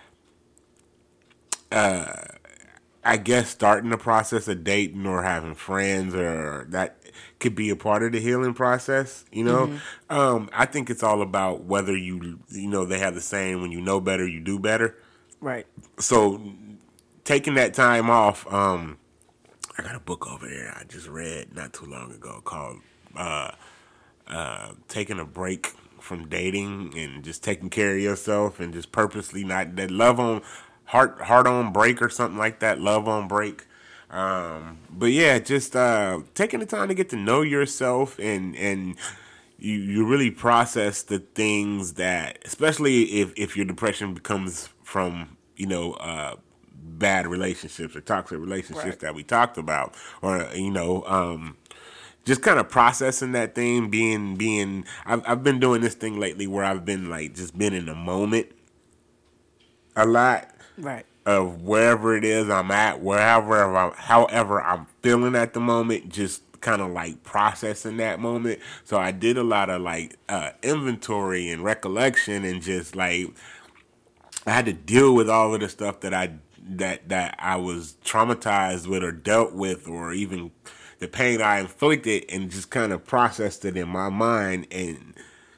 uh, I guess starting the process of dating or having friends or that could be a part of the healing process, you know? Mm-hmm. Um, I think it's all about whether you, you know, they have the saying, when you know better, you do better. Right. So taking that time off, um, I got a book over there I just read not too long ago called uh, uh, Taking a Break from Dating and Just Taking Care of Yourself and Just Purposely Not, that Love on, Heart, Heart on Break or something like that, Love on Break. Um, but yeah, just uh, taking the time to get to know yourself and and you you really process the things that, especially if, if your depression becomes from, you know, uh, bad relationships or toxic relationships right. that we talked about, or, you know, um, just kind of processing that thing, being, being, I've, I've been doing this thing lately where I've been like, just been in the moment a lot. Right. Of wherever it is I'm at, wherever, I'm, however I'm feeling at the moment, just kind of like processing that moment. So I did a lot of like uh, inventory and recollection, and just like I had to deal with all of the stuff that I that that I was traumatized with or dealt with, or even the pain I inflicted, and just kind of processed it in my mind. And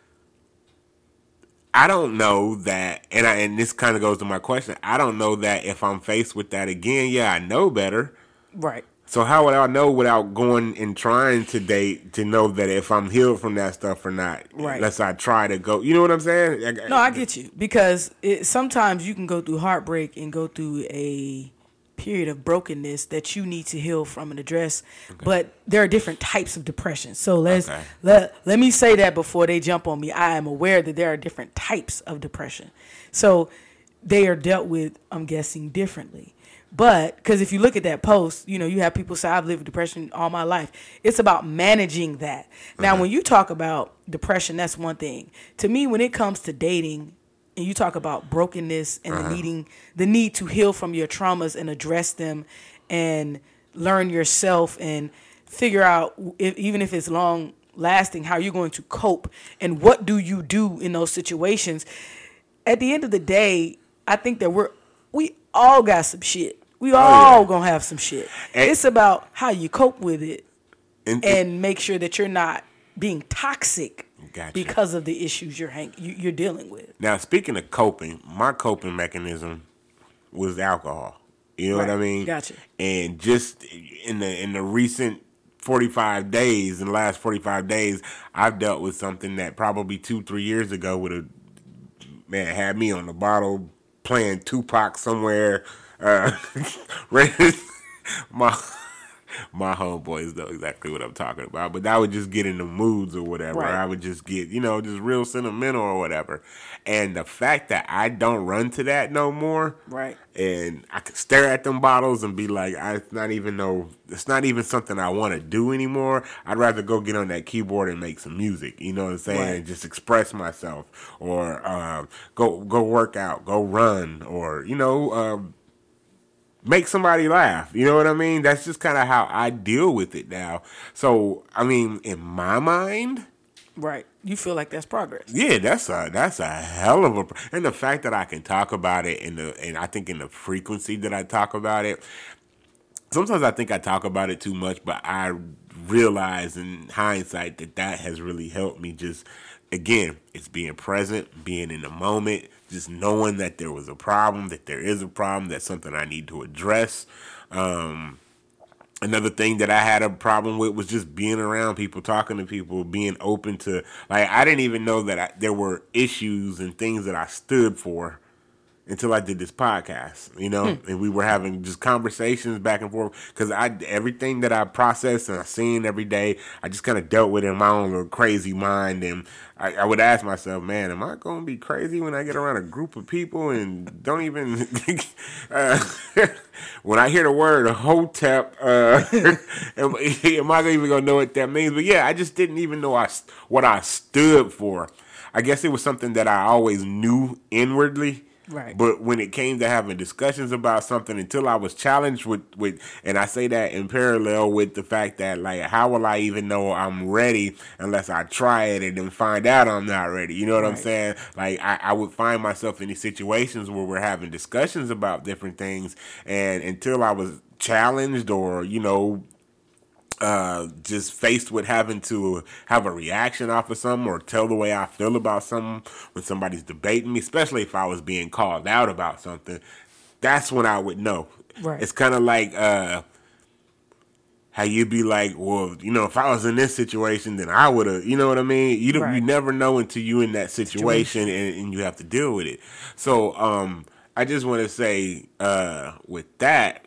I don't know that, and I, and this kind of goes to my question. I don't know that if I'm faced with that again, yeah, I know better. Right. So how would I know without going and trying to date to know that if I'm healed from that stuff or not? Right. Unless I try to go. You know what I'm saying? No, I get you. Because it, sometimes you can go through heartbreak and go through a period of brokenness that you need to heal from and address. Okay. But there are different types of depression. So let's okay. let, let me say that before they jump on me. I am aware that there are different types of depression. So they are dealt with, I'm guessing, differently. But because if you look at that post, you know, you have people say, I've lived with depression all my life. It's about managing that. Now, uh-huh. when you talk about depression, that's one thing. To me, when it comes to dating, and you talk about brokenness and uh-huh. the needing, the need to heal from your traumas and address them and learn yourself and figure out, if, even if it's long lasting, how you're going to cope and what do you do in those situations. At the end of the day, I think that we're, we all got some shit. We oh, all yeah. gonna have some shit. And it's about how you cope with it and, and make sure that you're not being toxic gotcha. because of the issues you're hang- you're dealing with. Now, speaking of coping, my coping mechanism was alcohol. You know right. what I mean? Gotcha. And just in the in the recent forty-five days, in the last forty-five days, I've dealt with something that probably two, three years ago would have, man, had me on the bottle playing Tupac somewhere. Uh, my my homeboys know exactly what I'm talking about, but I would just get in the moods or whatever. Right. I would just get, you know, just real sentimental or whatever. And the fact that I don't run to that no more, right? And I could stare at them bottles and be like, I it's not even no, it's not even something I want to do anymore. I'd rather go get on that keyboard and make some music. You know what I'm saying? Right. And just express myself, or uh, go go work out, go run, or you know. Um, make somebody laugh. You know what I mean? That's just kind of how I deal with it now. So, I mean, in my mind, right, you feel like that's progress. Yeah, that's a that's a hell of a, and the fact that I can talk about it in the, and I think in the frequency that I talk about it. Sometimes I think I talk about it too much, but I realize in hindsight that that has really helped me. Just, again, it's being present, being in the moment, just knowing that there was a problem, that there is a problem, that's something I need to address. Um, another thing that I had a problem with was just being around people, talking to people, being open to, like, I didn't even know that I, there were issues and things that I stood for until I did this podcast, you know, hmm. and we were having just conversations back and forth, because I everything that I processed and I seen every day, I just kind of dealt with in my own little crazy mind, and I, I would ask myself, man, am I going to be crazy when I get around a group of people and don't even, uh, when I hear the word hotep, uh, am, am I even going to know what that means? But yeah, I just didn't even know I, what I stood for. I guess it was something that I always knew inwardly. Right. But when it came to having discussions about something, until I was challenged with, with, and I say that in parallel with the fact that, like, how will I even know I'm ready unless I try it and then find out I'm not ready? You know what right. I'm saying? Like, I, I would find myself in these situations where we're having discussions about different things, and until I was challenged or, you know, Uh, just faced with having to have a reaction off of something or tell the way I feel about something when somebody's debating me, especially if I was being called out about something, that's when I would know. Right. It's kind of like uh, how you'd be like, well, you know, if I was in this situation, then I would have, you know what I mean? You don't, right. you never know until you in that situation, situation. And, and you have to deal with it. So um, I just want to say uh, with that,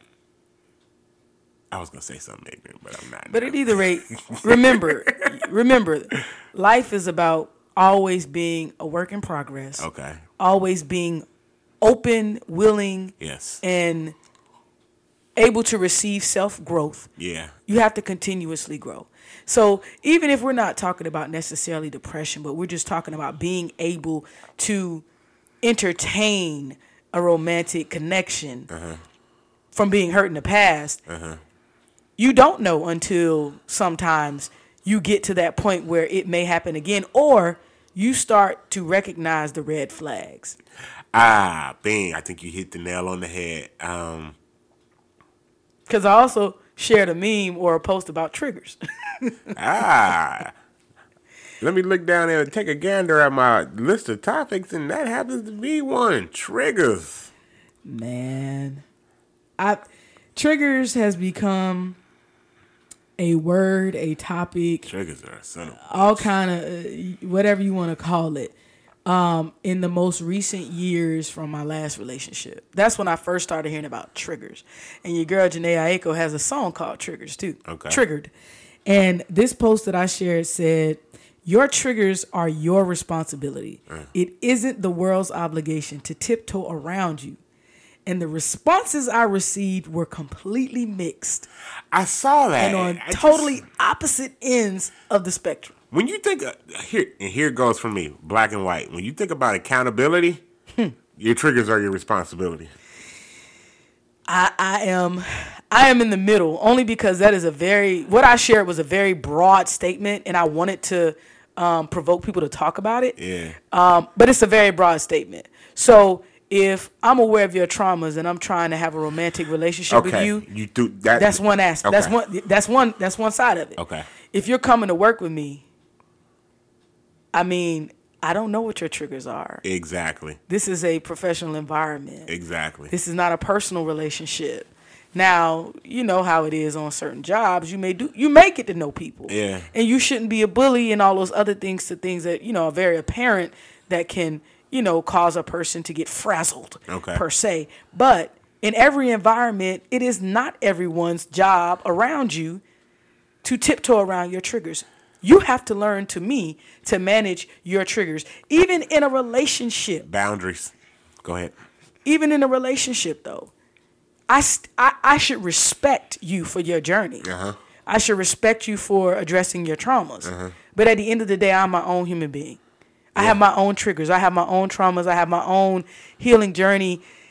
I was going to say something ignorant, but I'm not. But at either rate, remember, remember, life is about always being a work in progress. Okay. Always being open, willing, yes, and able to receive self-growth. Yeah. You have to continuously grow. So even if we're not talking about necessarily depression, but we're just talking about being able to entertain a romantic connection uh-huh. from being hurt in the past, uh-huh. you don't know until sometimes you get to that point where it may happen again, or you start to recognize the red flags. Ah, bang. I think you hit the nail on the head. Um, Because I also shared a meme or a post about triggers. ah. Let me look down there and take a gander at my list of topics, and that happens to be one. Triggers. Man. I triggers has become a word, a topic. Triggers are a son of all kind of uh, whatever you want to call it. Um, in the most recent years from my last relationship, that's when I first started hearing about triggers. And your girl Janae Aiko has a song called Triggers too. Okay. Triggered. And this post that I shared said, "Your triggers are your responsibility. Mm. It isn't the world's obligation to tiptoe around you." And the responses I received were completely mixed. I saw that. And on I totally just, opposite ends of the spectrum. When you think, of, here, and here goes for me, black and white. When you think about accountability, hmm. your triggers are your responsibility. I, I am I am in the middle, only because that is a very, what I shared was a very broad statement, and I wanted to um, provoke people to talk about it. Yeah. Um, but it's a very broad statement. So if I'm aware of your traumas and I'm trying to have a romantic relationship okay. with you, you do that. That's one aspect. Okay. That's one. That's one. That's one side of it. Okay. If you're coming to work with me, I mean, I don't know what your triggers are. Exactly. This is a professional environment. Exactly. This is not a personal relationship. Now, you know how it is on certain jobs. You may do. You may get to know people. Yeah. And you shouldn't be a bully and all those other things to things that, you know, are very apparent that can, you know, cause a person to get frazzled, okay. per se. But in every environment, it is not everyone's job around you to tiptoe around your triggers. You have to learn, to me, to manage your triggers. Even in a relationship. Boundaries. Go ahead. Even in a relationship, though, I, st- I, I should respect you for your journey. Uh-huh. I should respect you for addressing your traumas. Uh-huh. But at the end of the day, I'm my own human being. I yeah. have my own triggers. I have my own traumas. I have my own healing journey.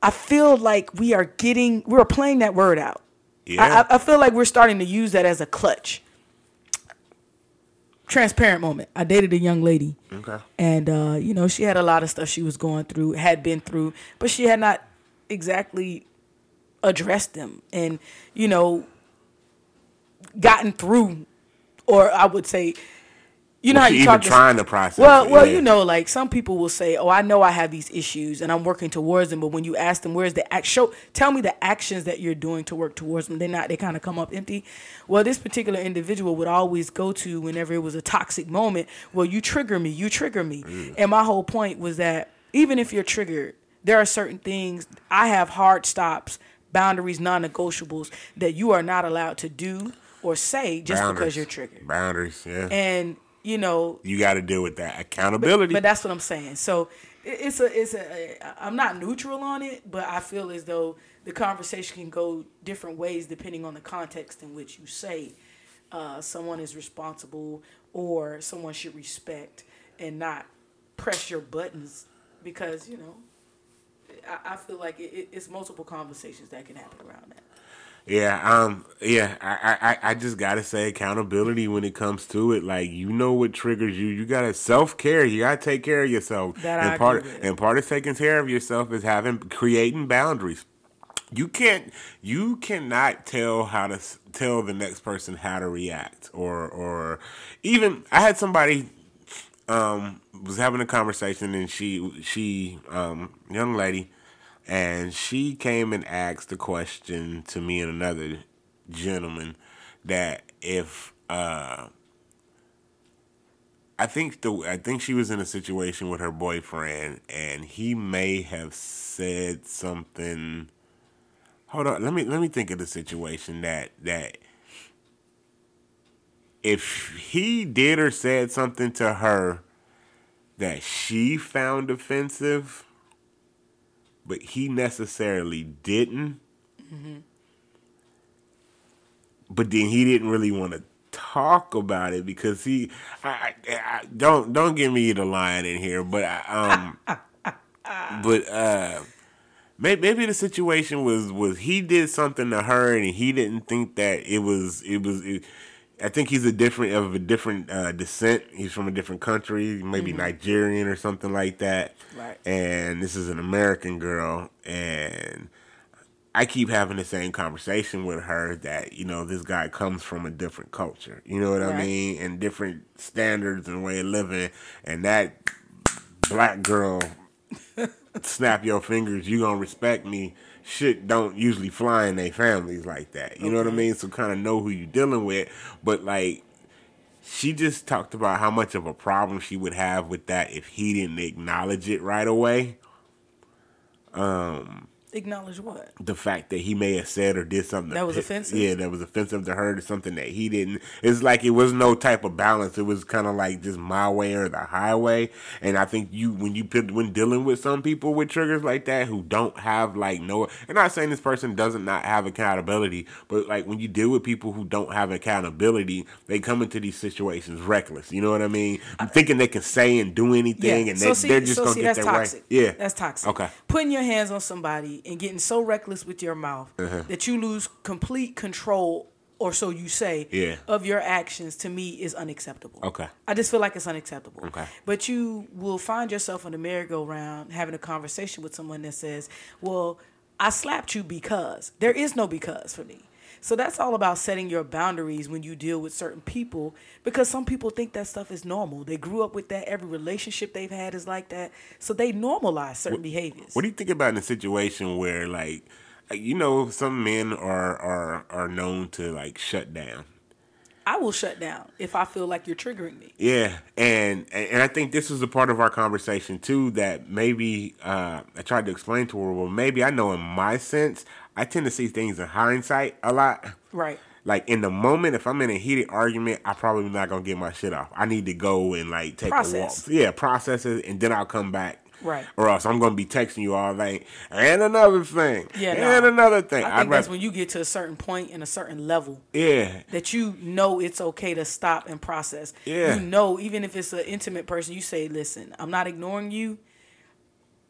I feel like we are getting, we're playing that word out. Yeah. I, I feel like we're starting to use that as a clutch. Transparent moment. I dated a young lady. Okay. And, uh, you know, she had a lot of stuff she was going through, had been through, but she had not exactly addressed them and, you know, gotten through, or I would say, you know Was how she you even talk to trying to process well, it? well, Yeah. you know, like some people will say, "Oh, I know I have these issues, and I'm working towards them." But when you ask them, "Where's the act? Show, tell me the actions that you're doing to work towards them." They're not. They kind of come up empty. Well, this particular individual would always go to whenever it was a toxic moment. Well, you trigger me. You trigger me. Mm. And my whole point was that even if you're triggered, there are certain things. I have hard stops, boundaries, non-negotiables that you are not allowed to do or say just Boundaries. because you're triggered. Boundaries. Yeah. And you know, you got to deal with that accountability. But, but that's what I'm saying. So it, it's a, it's a. I'm not neutral on it, but I feel as though the conversation can go different ways depending on the context in which you say uh, someone is responsible or someone should respect and not press your buttons because you know. I, I feel like it, it, it's multiple conversations that can happen around that. Yeah, um, yeah, I, I, I just gotta say accountability when it comes to it. Like, you know what triggers you. You gotta self care. You gotta take care of yourself. That and I part agree with. and part of taking care of yourself is having creating boundaries. You can't, you cannot tell how to tell the next person how to react, or or even I had somebody um was having a conversation and she she um young lady. And she came and asked a question to me and another gentleman that if uh, I think the I think she was in a situation with her boyfriend and he may have said something. Hold on, let me let me think of the situation that that if he did or said something to her that she found offensive, but he necessarily didn't. Mm-hmm. But then he didn't really want to talk about it because he, I, I, I don't don't give me the line in here, but I, um, but uh, maybe, maybe the situation was was he did something to her and he didn't think that it was it was. It, I think he's a different of a different uh, descent. He's from a different country, maybe mm-hmm. Nigerian or something like that. Right. And this is an American girl, and I keep having the same conversation with her that, you know, this guy comes from a different culture. You know what right. I mean? And different standards and way of living. And that black girl, snap your fingers, you gonna respect me. Shit don't usually fly in their families like that. You okay. know what I mean? So kind of know who you're dealing with. But, like, she just talked about how much of a problem she would have with that if he didn't acknowledge it right away. Um... Acknowledge what? The fact that he may have said or did something that was offensive. Yeah, that was offensive to her, or something that he didn't. It's like it was no type of balance. It was kind of like just my way or the highway. And I think you, when you when dealing with some people with triggers like that who don't have like no, I'm not saying this person doesn't not have accountability, but like when you deal with people who don't have accountability, they come into these situations reckless. You know what I mean? I'm thinking they can say and do anything, yeah. and they, so see, they're just so gonna see, get that's their toxic. way. Yeah, that's toxic. Okay, putting your hands on somebody and getting so reckless with your mouth uh-huh. that you lose complete control, or so you say, yeah. of your actions, to me is unacceptable. Okay. I just feel like it's unacceptable. Okay. But you will find yourself on the merry-go-round having a conversation with someone that says, well, I slapped you because. There is no because for me. So that's all about setting your boundaries when you deal with certain people, because some people think that stuff is normal. They grew up with that. Every relationship they've had is like that. So they normalize certain what, behaviors. What do you think about in a situation where, like, you know, some men are, are, are known to, like, shut down? I will shut down if I feel like you're triggering me. Yeah, and and I think this is a part of our conversation, too, that maybe uh, I tried to explain to her, well, maybe I know in my sense, I tend to see things in hindsight a lot. Right. Like, in the moment, if I'm in a heated argument, I probably not going to get my shit off. I need to go and, like, take process. a walk. Yeah, process it, and then I'll come back. Right. Or else I'm going to be texting you all day. And another thing. Yeah, and no. another thing. I think I'd that's rather, when you get to a certain point and a certain level. Yeah. That you know it's okay to stop and process. Yeah. You know, even if it's an intimate person, you say, listen, I'm not ignoring you.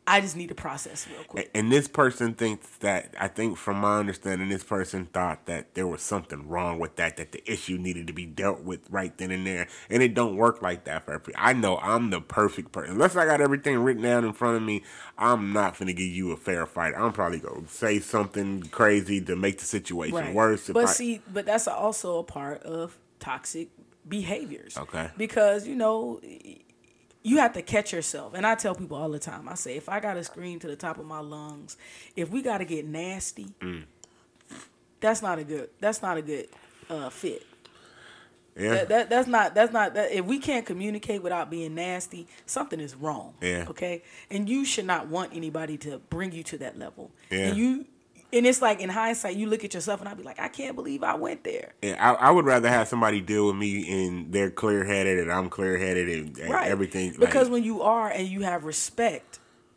I just need to process real quick. And this person thinks that, I think from my understanding, this person thought that there was something wrong with that, that the issue needed to be dealt with right then and there. And it don't work like that for everybody. I know I'm the perfect person. Unless I got everything written down in front of me, I'm not finna give you a fair fight. I'm probably going to say something crazy to make the situation Right. worse. If But I, see, but that's also a part of toxic behaviors. Okay. Because, you know, you have to catch yourself. And I tell people all the time, I say, if I got to scream to the top of my lungs, if we got to get nasty, mm. that's not a good, that's not a good uh, fit. Yeah. That, that that's not that's not that, if we can't communicate without being nasty, something is wrong. Yeah. Okay. And you should not want anybody to bring you to that level. Yeah. And you and it's like in hindsight, you look at yourself and I'd be like, I can't believe I went there. Yeah, I, I would rather have somebody deal with me and they're clear headed and I'm clear headed and, and Right. everything. Because like, when you are and you have respect,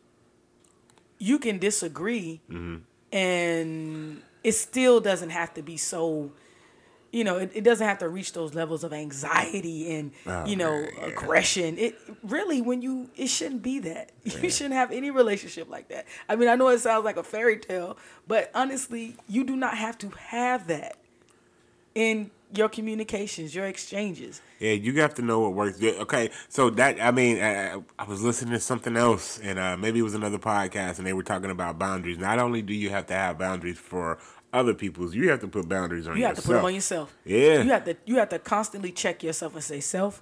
you can disagree, mm-hmm. and it still doesn't have to be so. You know, it, it doesn't have to reach those levels of anxiety and, oh, you know, man, yeah. aggression. It really, when you, it shouldn't be that. Yeah. You shouldn't have any relationship like that. I mean, I know it sounds like a fairy tale, but honestly, you do not have to have that in your communications, your exchanges. Yeah, you have to know what works. Yeah, okay, so that, I mean, I, I was listening to something else, and uh, maybe it was another podcast, and they were talking about boundaries. Not only do you have to have boundaries for other people's, you have to put boundaries on you yourself. You have to put them on yourself. Yeah. You have to you have to constantly check yourself and say, self,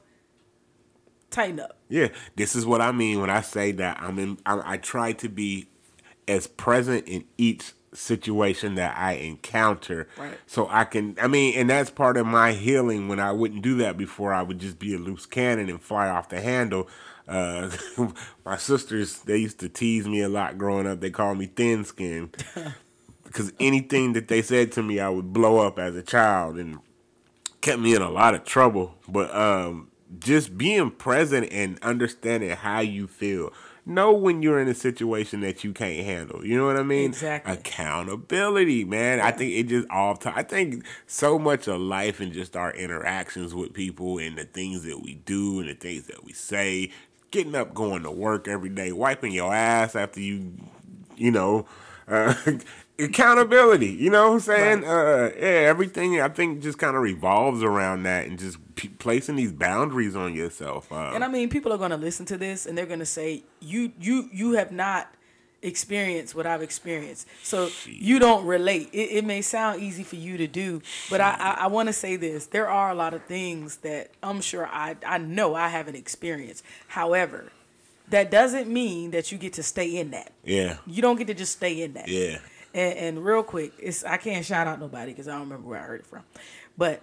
tighten up. Yeah, this is what I mean when I say that I'm in, I, I try to be as present in each situation that I encounter. Right. So I can, I mean, and that's part of my healing. When I wouldn't do that before, I would just be a loose cannon and fly off the handle. Uh, my sisters, they used to tease me a lot growing up. They called me thin skin. Because anything that they said to me, I would blow up as a child and kept me in a lot of trouble. But um, just being present and understanding how you feel. Know when you're in a situation that you can't handle. You know what I mean? Exactly. Accountability, man. Yeah. I think it just all time. I think so much of life and just our interactions with people and the things that we do and the things that we say. Getting up, going to work every day, wiping your ass after you, you know, uh, accountability. You know what I'm saying? Right. Uh, yeah, everything I think just kind of revolves around that and just p- placing these boundaries on yourself. Uh, and I mean, people are going to listen to this and they're going to say, "You, you, you have not experienced what I've experienced, so you don't relate." It, it may sound easy for you to do, but I, I, I want to say this: there are a lot of things that I'm sure I, I know I haven't experienced. However, that doesn't mean that you get to stay in that. Yeah. You don't get to just stay in that. Yeah. And, and real quick, it's I can't shout out nobody because I don't remember where I heard it from, but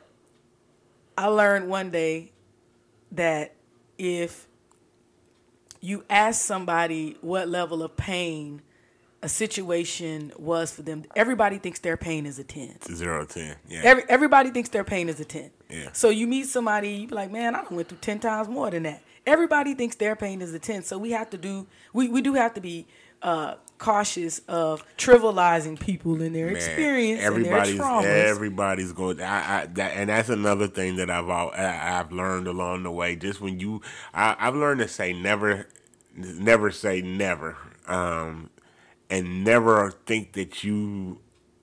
I learned one day that if you ask somebody what level of pain a situation was for them, everybody thinks their pain is a ten. It's a zero to ten. Yeah. Every, everybody thinks their pain is a ten. Yeah. So you meet somebody, you be like, man, I done went through ten times more than that. Everybody thinks their pain is a ten. So we have to do, we, we do have to be uh, cautious of trivializing people and their Man, experience everybody's, and their traumas. Everybody's going, I, I, that, and that's another thing that I've all, I, I've learned along the way. Just when you, I, I've learned to say never, never say never, um, and never think that you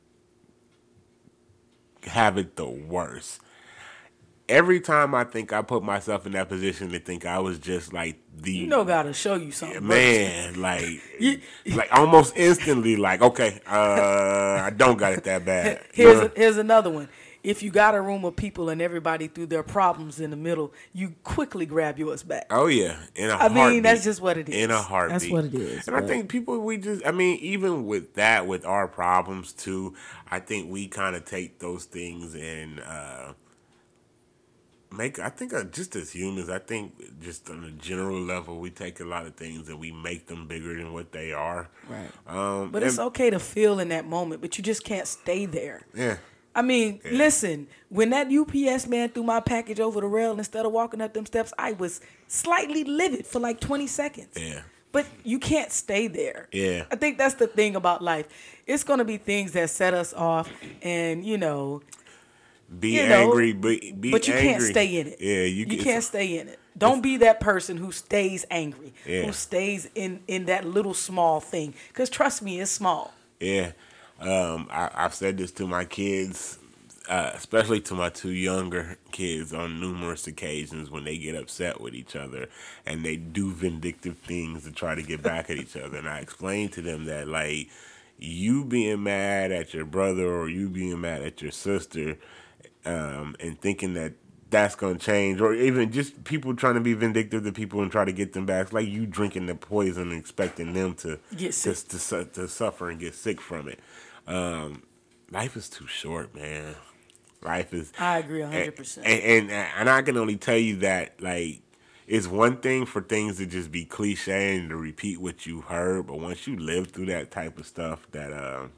have it the worst. Every time I think I put myself in that position to think I was just like the... You know God will show you something. Man, like, like almost instantly, like, okay, uh, I don't got it that bad. Here's you know? a, here's another one. If you got a room of people and everybody threw their problems in the middle, you quickly grab yours back. Oh, yeah. In a I heartbeat. mean, that's just what it is. In a heartbeat. That's what it is. And but. I think people, we just, I mean, even with that, with our problems too, I think we kind of take those things and... Uh, Make I think uh, just as humans, I think just on a general level, we take a lot of things and we make them bigger than what they are. Right. Um, but it's okay to feel in that moment, but you just can't stay there. Yeah. I mean, yeah. listen, when that U P S man threw my package over the rail instead of walking up them steps, I was slightly livid for like twenty seconds. Yeah. But you can't stay there. Yeah. I think that's the thing about life. It's going to be things that set us off and, you know... Be you angry, know, be, be but you angry. can't stay in it. Yeah, you, you can't stay in it. Don't be that person who stays angry, Yeah. who stays in, in that little small thing. Because trust me, it's small. Yeah. Um, I, I've said this to my kids, uh, especially to my two younger kids on numerous occasions when they get upset with each other and they do vindictive things to try to get back at each other. And I explain to them that, like, you being mad at your brother or you being mad at your sister um, and thinking that that's going to change, or even just people trying to be vindictive to people and try to get them back. It's like you drinking the poison and expecting them to Get sick. to, to, su- to suffer and get sick from it. Um, life is too short, man. Life is. I agree one hundred percent. And, and, and I can only tell you that, like, it's one thing for things to just be cliche and to repeat what you heard, but once you live through that type of stuff, that uh,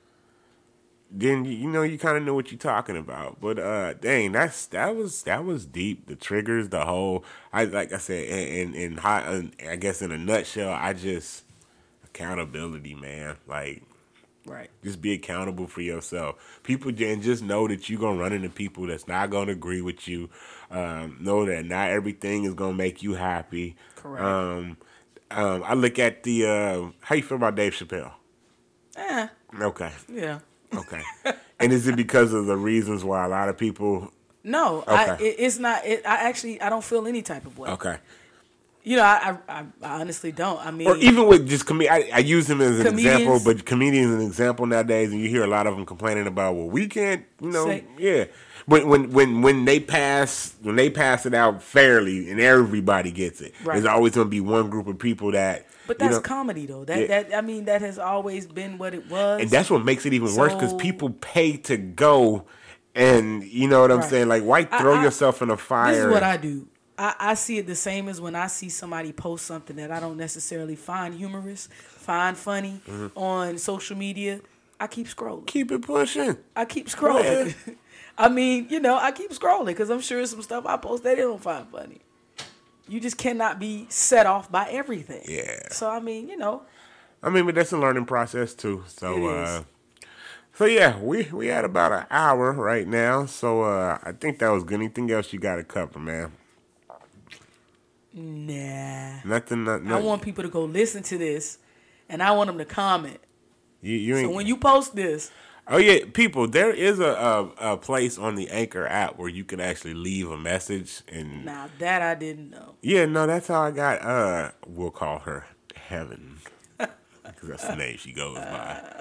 then you, you know you kind of know what you're talking about. But uh, dang, that's that was that was deep. The triggers, the whole. I like I said, in in hot. I guess in a nutshell, I just accountability, man. Like. Right. Just be accountable for yourself. People, and just know that you're going to run into people that's not going to agree with you. Um, know that not everything is going to make you happy. Correct. Um, um, I look at the, uh, how you feel about Dave Chappelle? Eh, Okay. yeah. Okay. And is it because of the reasons why a lot of people, No, I, Okay. it, it's not. It, I actually, I don't feel any type of way. okay. You know, I, I, I honestly don't. I mean, Or even with just, com- I, I use him as an Comedians. example, but comedians an example nowadays, and you hear a lot of them complaining about, well, we can't, you know, Say- yeah. When, when when when they pass when they pass it out fairly and everybody gets it, Right. there's always going to be one group of people that. but you that's know, comedy though. That Yeah. that I mean, that has always been what it was. and that's what makes it even worse because So- people pay to go, and you know what I'm Right. saying. Like, why throw I- yourself in a fire? This is what I do. I, I see it the same as when I see somebody post something that I don't necessarily find humorous, find funny Mm-hmm. on social media. I keep scrolling. Keep it pushing. I keep Go ahead. scrolling. I mean, you know, I keep scrolling because I'm sure some stuff I post that they don't find funny. You just cannot be set off by everything. Yeah. So I mean, you know, I mean, but that's a learning process too. So, It is. uh, so yeah, we we had about an hour right now. So uh, I think that was good. Anything else you got to cover, man? nah. Nothing. Not, I not, want people to go listen to this, and I want them to comment. you. You So ain't. when you post this, oh yeah, people. There is a, a a place on the Anchor app where you can actually leave a message and. now that I didn't know. Yeah, no, that's how I got. Uh, we'll call her Heaven because that's the name she goes by.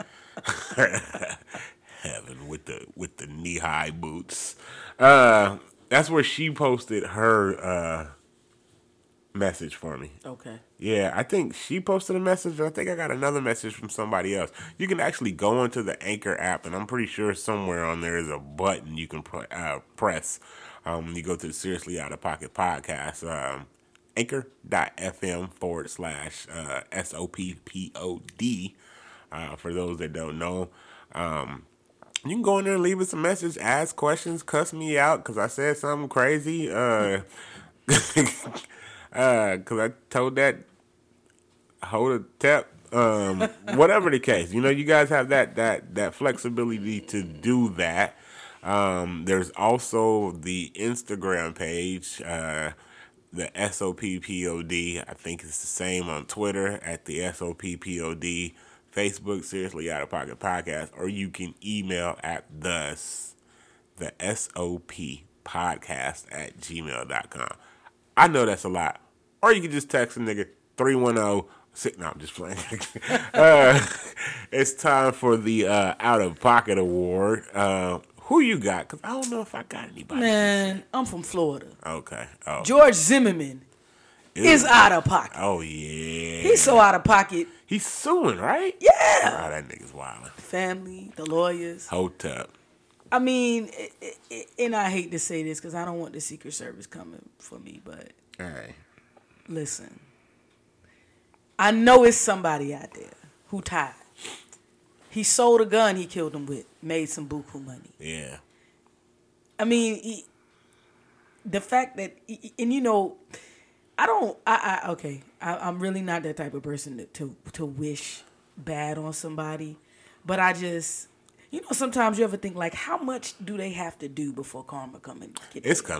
Heaven with the with the knee high boots. Uh, that's where she posted her uh message for me. Okay. Yeah, I think she posted a message. I think I got another message from somebody else. You can actually go into the Anchor app, and I'm pretty sure somewhere on there is a button you can pr- uh, press um, when you go to the Seriously Out of Pocket podcast. Um, anchor.fm forward slash uh, S O P P O D uh, for those that don't know. Um, you can go in there and leave us a message, ask questions, cuss me out because I said something crazy. Uh, Uh, cause I told that hold a tap, um, whatever the case, you know, you guys have that that that flexibility to do that. Um, there's also the Instagram page, uh, the S O P P O D. I think it's the same on Twitter at the S O P P O D. Facebook, Seriously Out of Pocket Podcast, or you can email at the the S O P podcast at gmail dot com. I know that's a lot. Or you can just text a nigga three one zero. No, I'm just playing. uh, it's time for the uh, Out of Pocket Award. Uh, who you got? Because I don't know if I got anybody. Man, I'm from Florida. Okay. Oh. George Zimmerman Ew. is out of pocket. Oh, yeah. He's so out of pocket. He's suing, right? Yeah. Oh, that nigga's wild. Family, the lawyers. Hold up. I mean, it, it, it, and I hate to say this because I don't want the Secret Service coming for me, but All right. listen. I know it's somebody out there who tired. He sold a gun he killed him with, made some buku money. Yeah. I mean, he, the fact that, and you know, I don't, I, I okay, I, I'm really not that type of person to, to to wish bad on somebody, but I just, you know, sometimes you ever think like, how much do they have to do before karma come and get It's their coming. ass?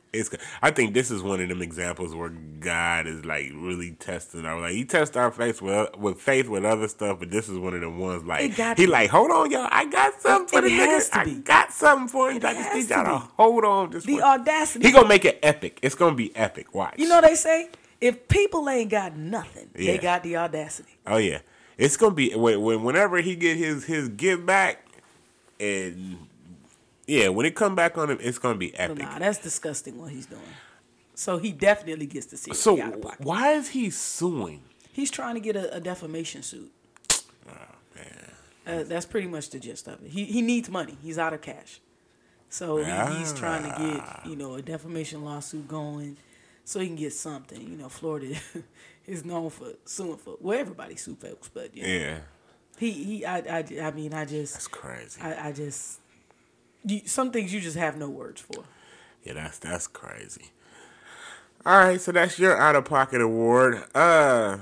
It's. I think this is one of them examples where God is like really testing our like He tests our faith with with faith with other stuff, but this is one of them ones like It got He to like, hold on, y'all, I got something for It the has niggas. to I be. got something for him. It I just has need y'all to to be. hold on. Just The one. audacity. He gonna make it epic. It's gonna be epic. Watch. You know they say if people ain't got nothing, Yeah. they got the audacity. Oh yeah, it's gonna be when, when whenever he get his his give back, and yeah, when it come back on him, it's gonna be But epic. nah, that's disgusting what he's doing. So he definitely gets to see it So out of pocket. why is he suing? He's trying to get a, a defamation suit. Oh man, Uh, that's pretty much the gist of it. He he needs money. He's out of cash, so he, he's trying to get you know a defamation lawsuit going, so he can get something. You know, Florida is known for suing for well, everybody sue folks, but you know, yeah, he he I, I I mean I just that's crazy. I I just you, some things you just have no words for. Yeah, that's that's crazy. All right, so that's your out of pocket award. Uh,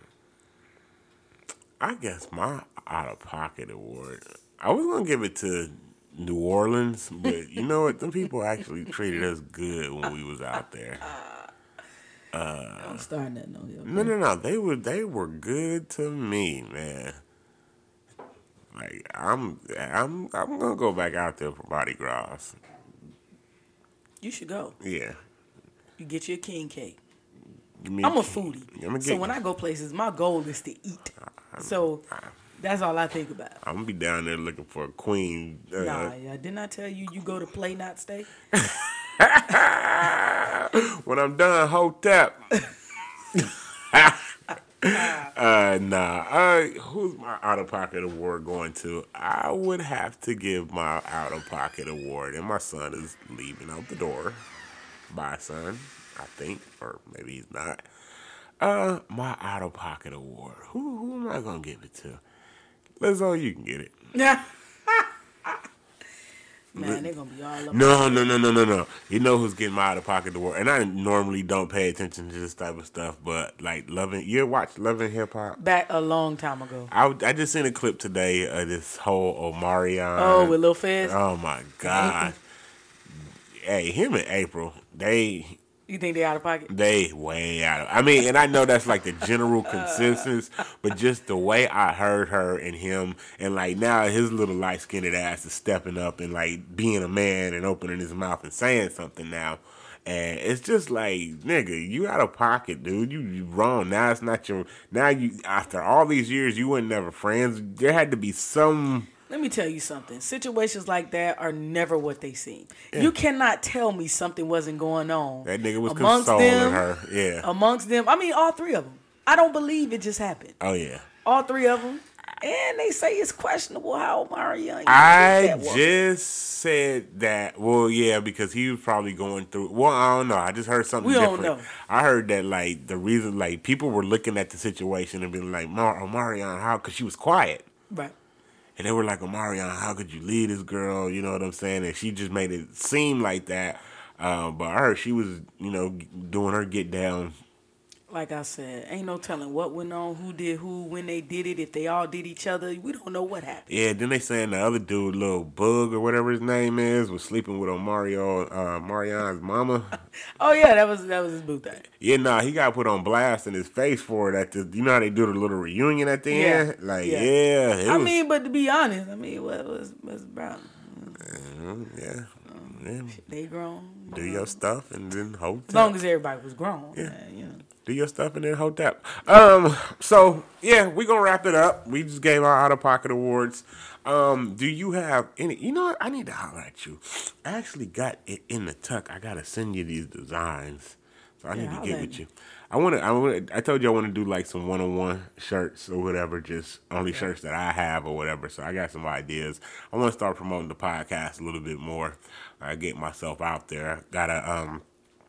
I guess my out of pocket award. I was gonna give it to New Orleans, but you know what? Them people actually treated us good when we was out there. I'm starting that no, okay? No, no, no. They were they were good to me, man. Like I'm I'm I'm gonna go back out there for Mardi Gras. You should go. Yeah. You get your king cake. Give me I'm a foodie, I'ma so get- when I go places, my goal is to eat. So that's all I think about. I'm gonna be down there looking for a queen. Uh, Nah, yeah, didn't I tell you you go to play not stay? when I'm done, Hotep. uh, nah. Uh, who's my out of pocket award going to? I would have to give my out of pocket award, and my son is leaving out the door. Bye, son. I think, or maybe he's not. Uh, my out of pocket award. Who who am I gonna give it to? Lizzo, you can get it. Man, they're gonna be all up. No, no, no, no, no, no. You know who's getting my out of pocket award, and I normally don't pay attention to this type of stuff, but like loving, you watch Loving Hip Hop. Back a long time ago. I, I just seen a clip today of this whole Omarion. Oh, with Lil Fizz? Oh my god. Hey, him and April, they You think they out of pocket? they way out of. I mean, and I know that's like the general consensus, but just the way I heard her and him, and like now his little light skinned ass is stepping up and like being a man and opening his mouth and saying something now. And it's just like, nigga, you out of pocket, dude. You, you wrong. Now it's not your. Now you, after all these years, you were never friends. There had to be some. Let me tell you something. Situations like that are never what they seem. You cannot tell me something wasn't going on. That nigga was amongst consoling them, her. Yeah. Amongst them. I mean, all three of them. I don't believe it just happened. Oh yeah. All three of them. And they say it's questionable how Omarion. I just said that. Well, yeah, because he was probably going through. Well, I don't know. I just heard something We don't different. know. I heard that like the reason, like people were looking at the situation and being like, Mar- Omarion, how? Because she was quiet. Right. And they were like, Omarion, how could you leave this girl? You know what I'm saying? And she just made it seem like that. Uh, but I heard she was, you know, doing her get down. Like I said, ain't no telling what went on, who did who, when they did it, if they all did each other. We don't know what happened. Yeah, then they saying the other dude, little Bug or whatever his name is, was sleeping with Omario, uh, Marion's mama. Oh yeah, that was that was his boo thing. Yeah, nah, he got put on blast in his face for it at the. You know how they do the little reunion at the Yeah. end? Like, Yeah. yeah, it I was, mean, but to be honest, I mean, what was was Brown? Mhm, yeah, yeah. They grown. Do your stuff and then hold. As long as everybody was grown, yeah. man, you know. Do your stuff and then hold that. Um, so yeah, we gonna wrap it up. We just gave our out of pocket awards. Um, do you have any? You know what? I need to holler at you. I actually got it in the tuck. I gotta send you these designs, so I Yeah, need to holla get at with me. you. I want to. I want. I told you I want to do like some one on one shirts or whatever. Just only shirts that I have or whatever. So I got some ideas. I want to start promoting the podcast a little bit more. I get myself out there. Got a um.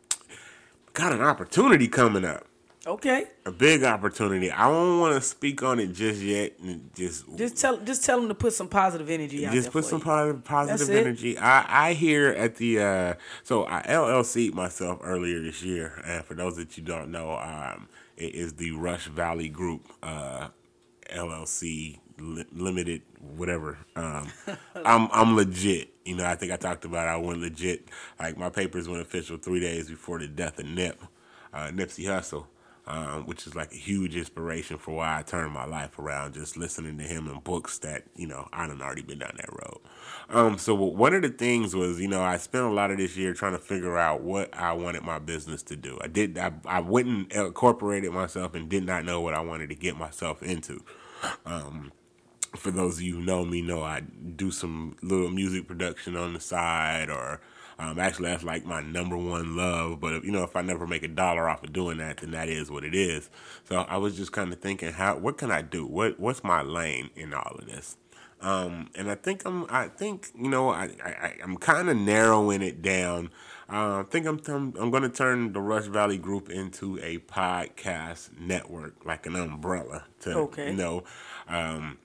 Got an opportunity coming up. Okay, A big opportunity. I don't want to speak on it just yet. And just just tell just tell them to put some positive energy out just there put for some you. positive positive That's it. energy. I I hear at the uh, so I L L C'd myself earlier this year, and for those that you don't know, um, it is the Rush Valley Group uh, L L C li- limited, whatever. Um, I'm I'm legit. You know, I think I talked about it. I went legit. Like my papers went official three days before the death of Nip, uh, Nipsey Hussle. Um, which is like a huge inspiration for why I turned my life around, just listening to him and books that, you know, I done already been down that road. Um, so one of the things was, you know, I spent a lot of this year trying to figure out what I wanted my business to do. I did, I, I went and incorporated myself and did not know what I wanted to get myself into. Um, for those of you who know me, know I do some little music production on the side, or um, actually that's like my number one love. But you know, if I never make a dollar off of doing that, then that is what it is. So I was just kind of thinking, how what can I do? What what's my lane in all of this? Um, and I think I'm I think you know I, I I'm kind of narrowing it down. Uh, I think I'm I'm, I'm going to turn the Rush Valley Group into a podcast network, like an umbrella to Okay. you know. Um,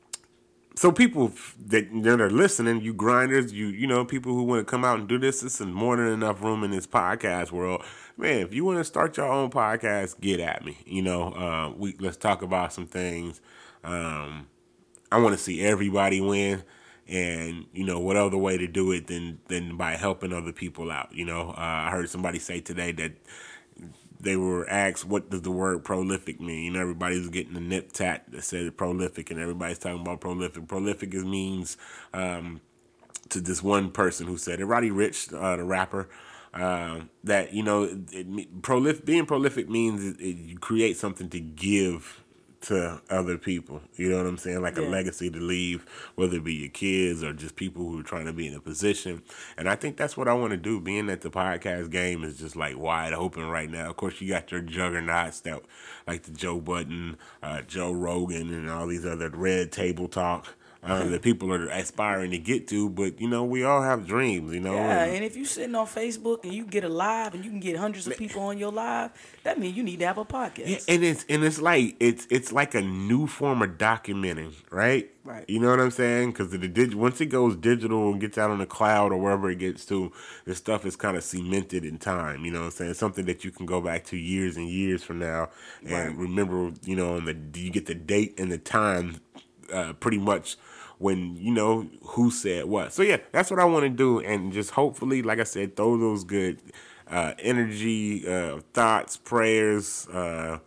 So people that, that are listening, you grinders, you you know, people who want to come out and do this, this is more than enough room in this podcast world. Man, if you want to start your own podcast, get at me. You know, uh, we let's talk about some things. Um, I want to see everybody win, and you know, what other way to do it than than by helping other people out. You know, uh, I heard somebody say today that they were asked, what does the word prolific mean? You know, everybody's getting the nip tat that said prolific, and everybody's talking about prolific. Prolific is means, um, to this one person who said it, Roddy Ricch, uh, the rapper, uh, that, you know, it, it, prolif- being prolific means it, it, you create something to give to other people. You know what I'm saying? Like Yeah. a legacy to leave, whether it be your kids or just people who are trying to be in a position. And I think that's what I want to do, being that the podcast game is just like wide open right now. Of course, you got your juggernauts that like the Joe Budden, uh, Joe Rogan, and all these other Red Table Talk. Um, that people are aspiring to get to, but you know, we all have dreams, you know. Yeah, and, and if you sitting on Facebook and you get a live and you can get hundreds of people on your live, that means you need to have a podcast. Yeah, and it's and it's like it's it's like a new form of documenting, right? Right. You know what I'm saying? Because the dig- once it goes digital and gets out on the cloud or wherever it gets to, this stuff is kind of cemented in time. You know what I'm saying? Something that you can go back to years and years from now and Right. remember. You know, and the you get the date and the time, uh, pretty much. When you know who said what. So yeah, that's what I want to do, and just hopefully, like I said, throw those good uh, energy, uh, thoughts, prayers, uh,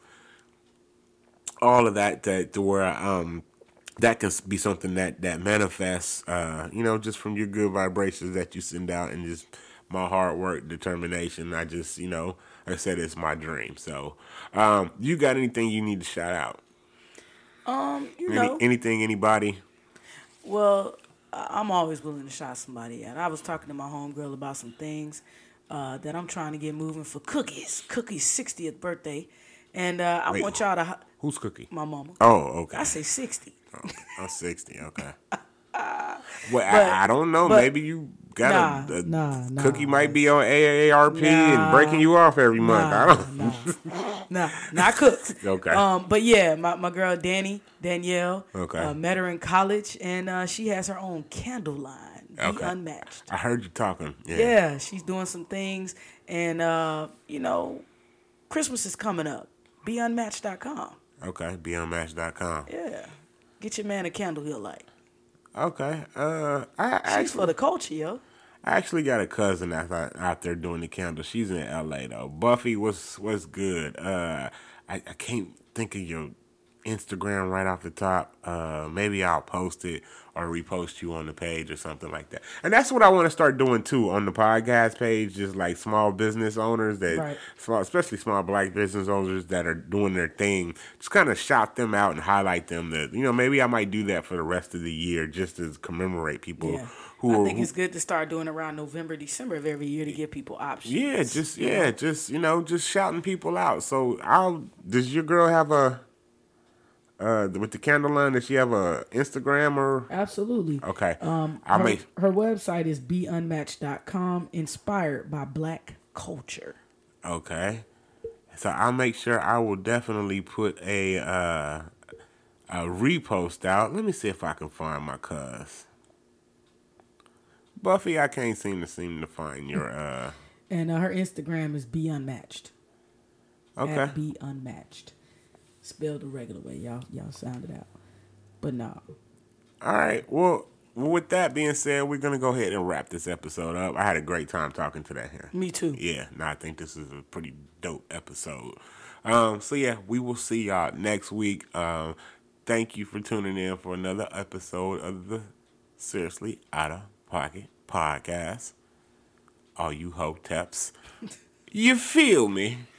all of that to, to where um that can be something that that manifests, uh, you know, just from your good vibrations that you send out, and just my hard work, determination. I just, you know, like I said, it's my dream. So, um, you got anything you need to shout out? Um, you Any, know, anything, anybody? well, I- I'm always willing to shout somebody out. I was talking to my homegirl about some things uh, that I'm trying to get moving for Cookie's Cookie's sixtieth birthday, and uh, I Wait, want y'all to h- Who's Cookie? my mama. Oh, okay. I say sixty. Oh, I'm sixty. Okay. Well, But- I, I don't know. but- Maybe you got Nah, a, a nah, nah. Cookie might be on A A R P and Nah. breaking you off every month. I Nah, don't. nah, nah, not cooked. Okay. Um, but yeah, my, my girl Danny Danielle. Okay. Uh, met her in college, and uh, she has her own candle line. Be Okay. Unmatched. I heard you talking. Yeah. Yeah, she's doing some things, and uh, you know, Christmas is coming up. be unmatched dot com. Okay. be on match dot com. Yeah, get your man a candle he'll light. Okay. Uh, I She's actually, for the culture, yo. I actually got a cousin out, out there doing the candle. She's in L A though. Buffy, what's what's good? Uh, I, I can't think of your Instagram right off the top. Uh, maybe I'll post it or repost you on the page or something like that. And that's what I want to start doing too on the podcast page. Just like small business owners that, Right. small, especially small black business owners that are doing their thing. Just kind of shout them out and highlight them. That you know maybe I might do that for the rest of the year just to commemorate people Yeah. who I are. think who, it's good to start doing around November, December of every year to give people options. yeah, just you yeah, know? just you know, just shouting people out. So I'll. Does your girl have a? Uh, with the candle line, does she have a Instagram or? Absolutely. Okay. Um, I'll her, make. her website is be unmatched dot com, inspired by black culture. Okay. So I'll make sure I will definitely put a uh, a repost out. Let me see if I can find my cuz. Buffy, I can't seem to seem to find your uh. And uh, her Instagram is be unmatched. Okay. At be unmatched. Spelled the regular way, y'all. Y'all sound it out. But no. All right. Well, with that being said, we're gonna go ahead and wrap this episode up. I had a great time talking to that here. Me too. Yeah. No, I think this is a pretty dope episode. Um. So yeah, we will see y'all next week. Um. Thank you for tuning in for another episode of the Seriously Out of Pocket podcast. All you hoteps, you feel me?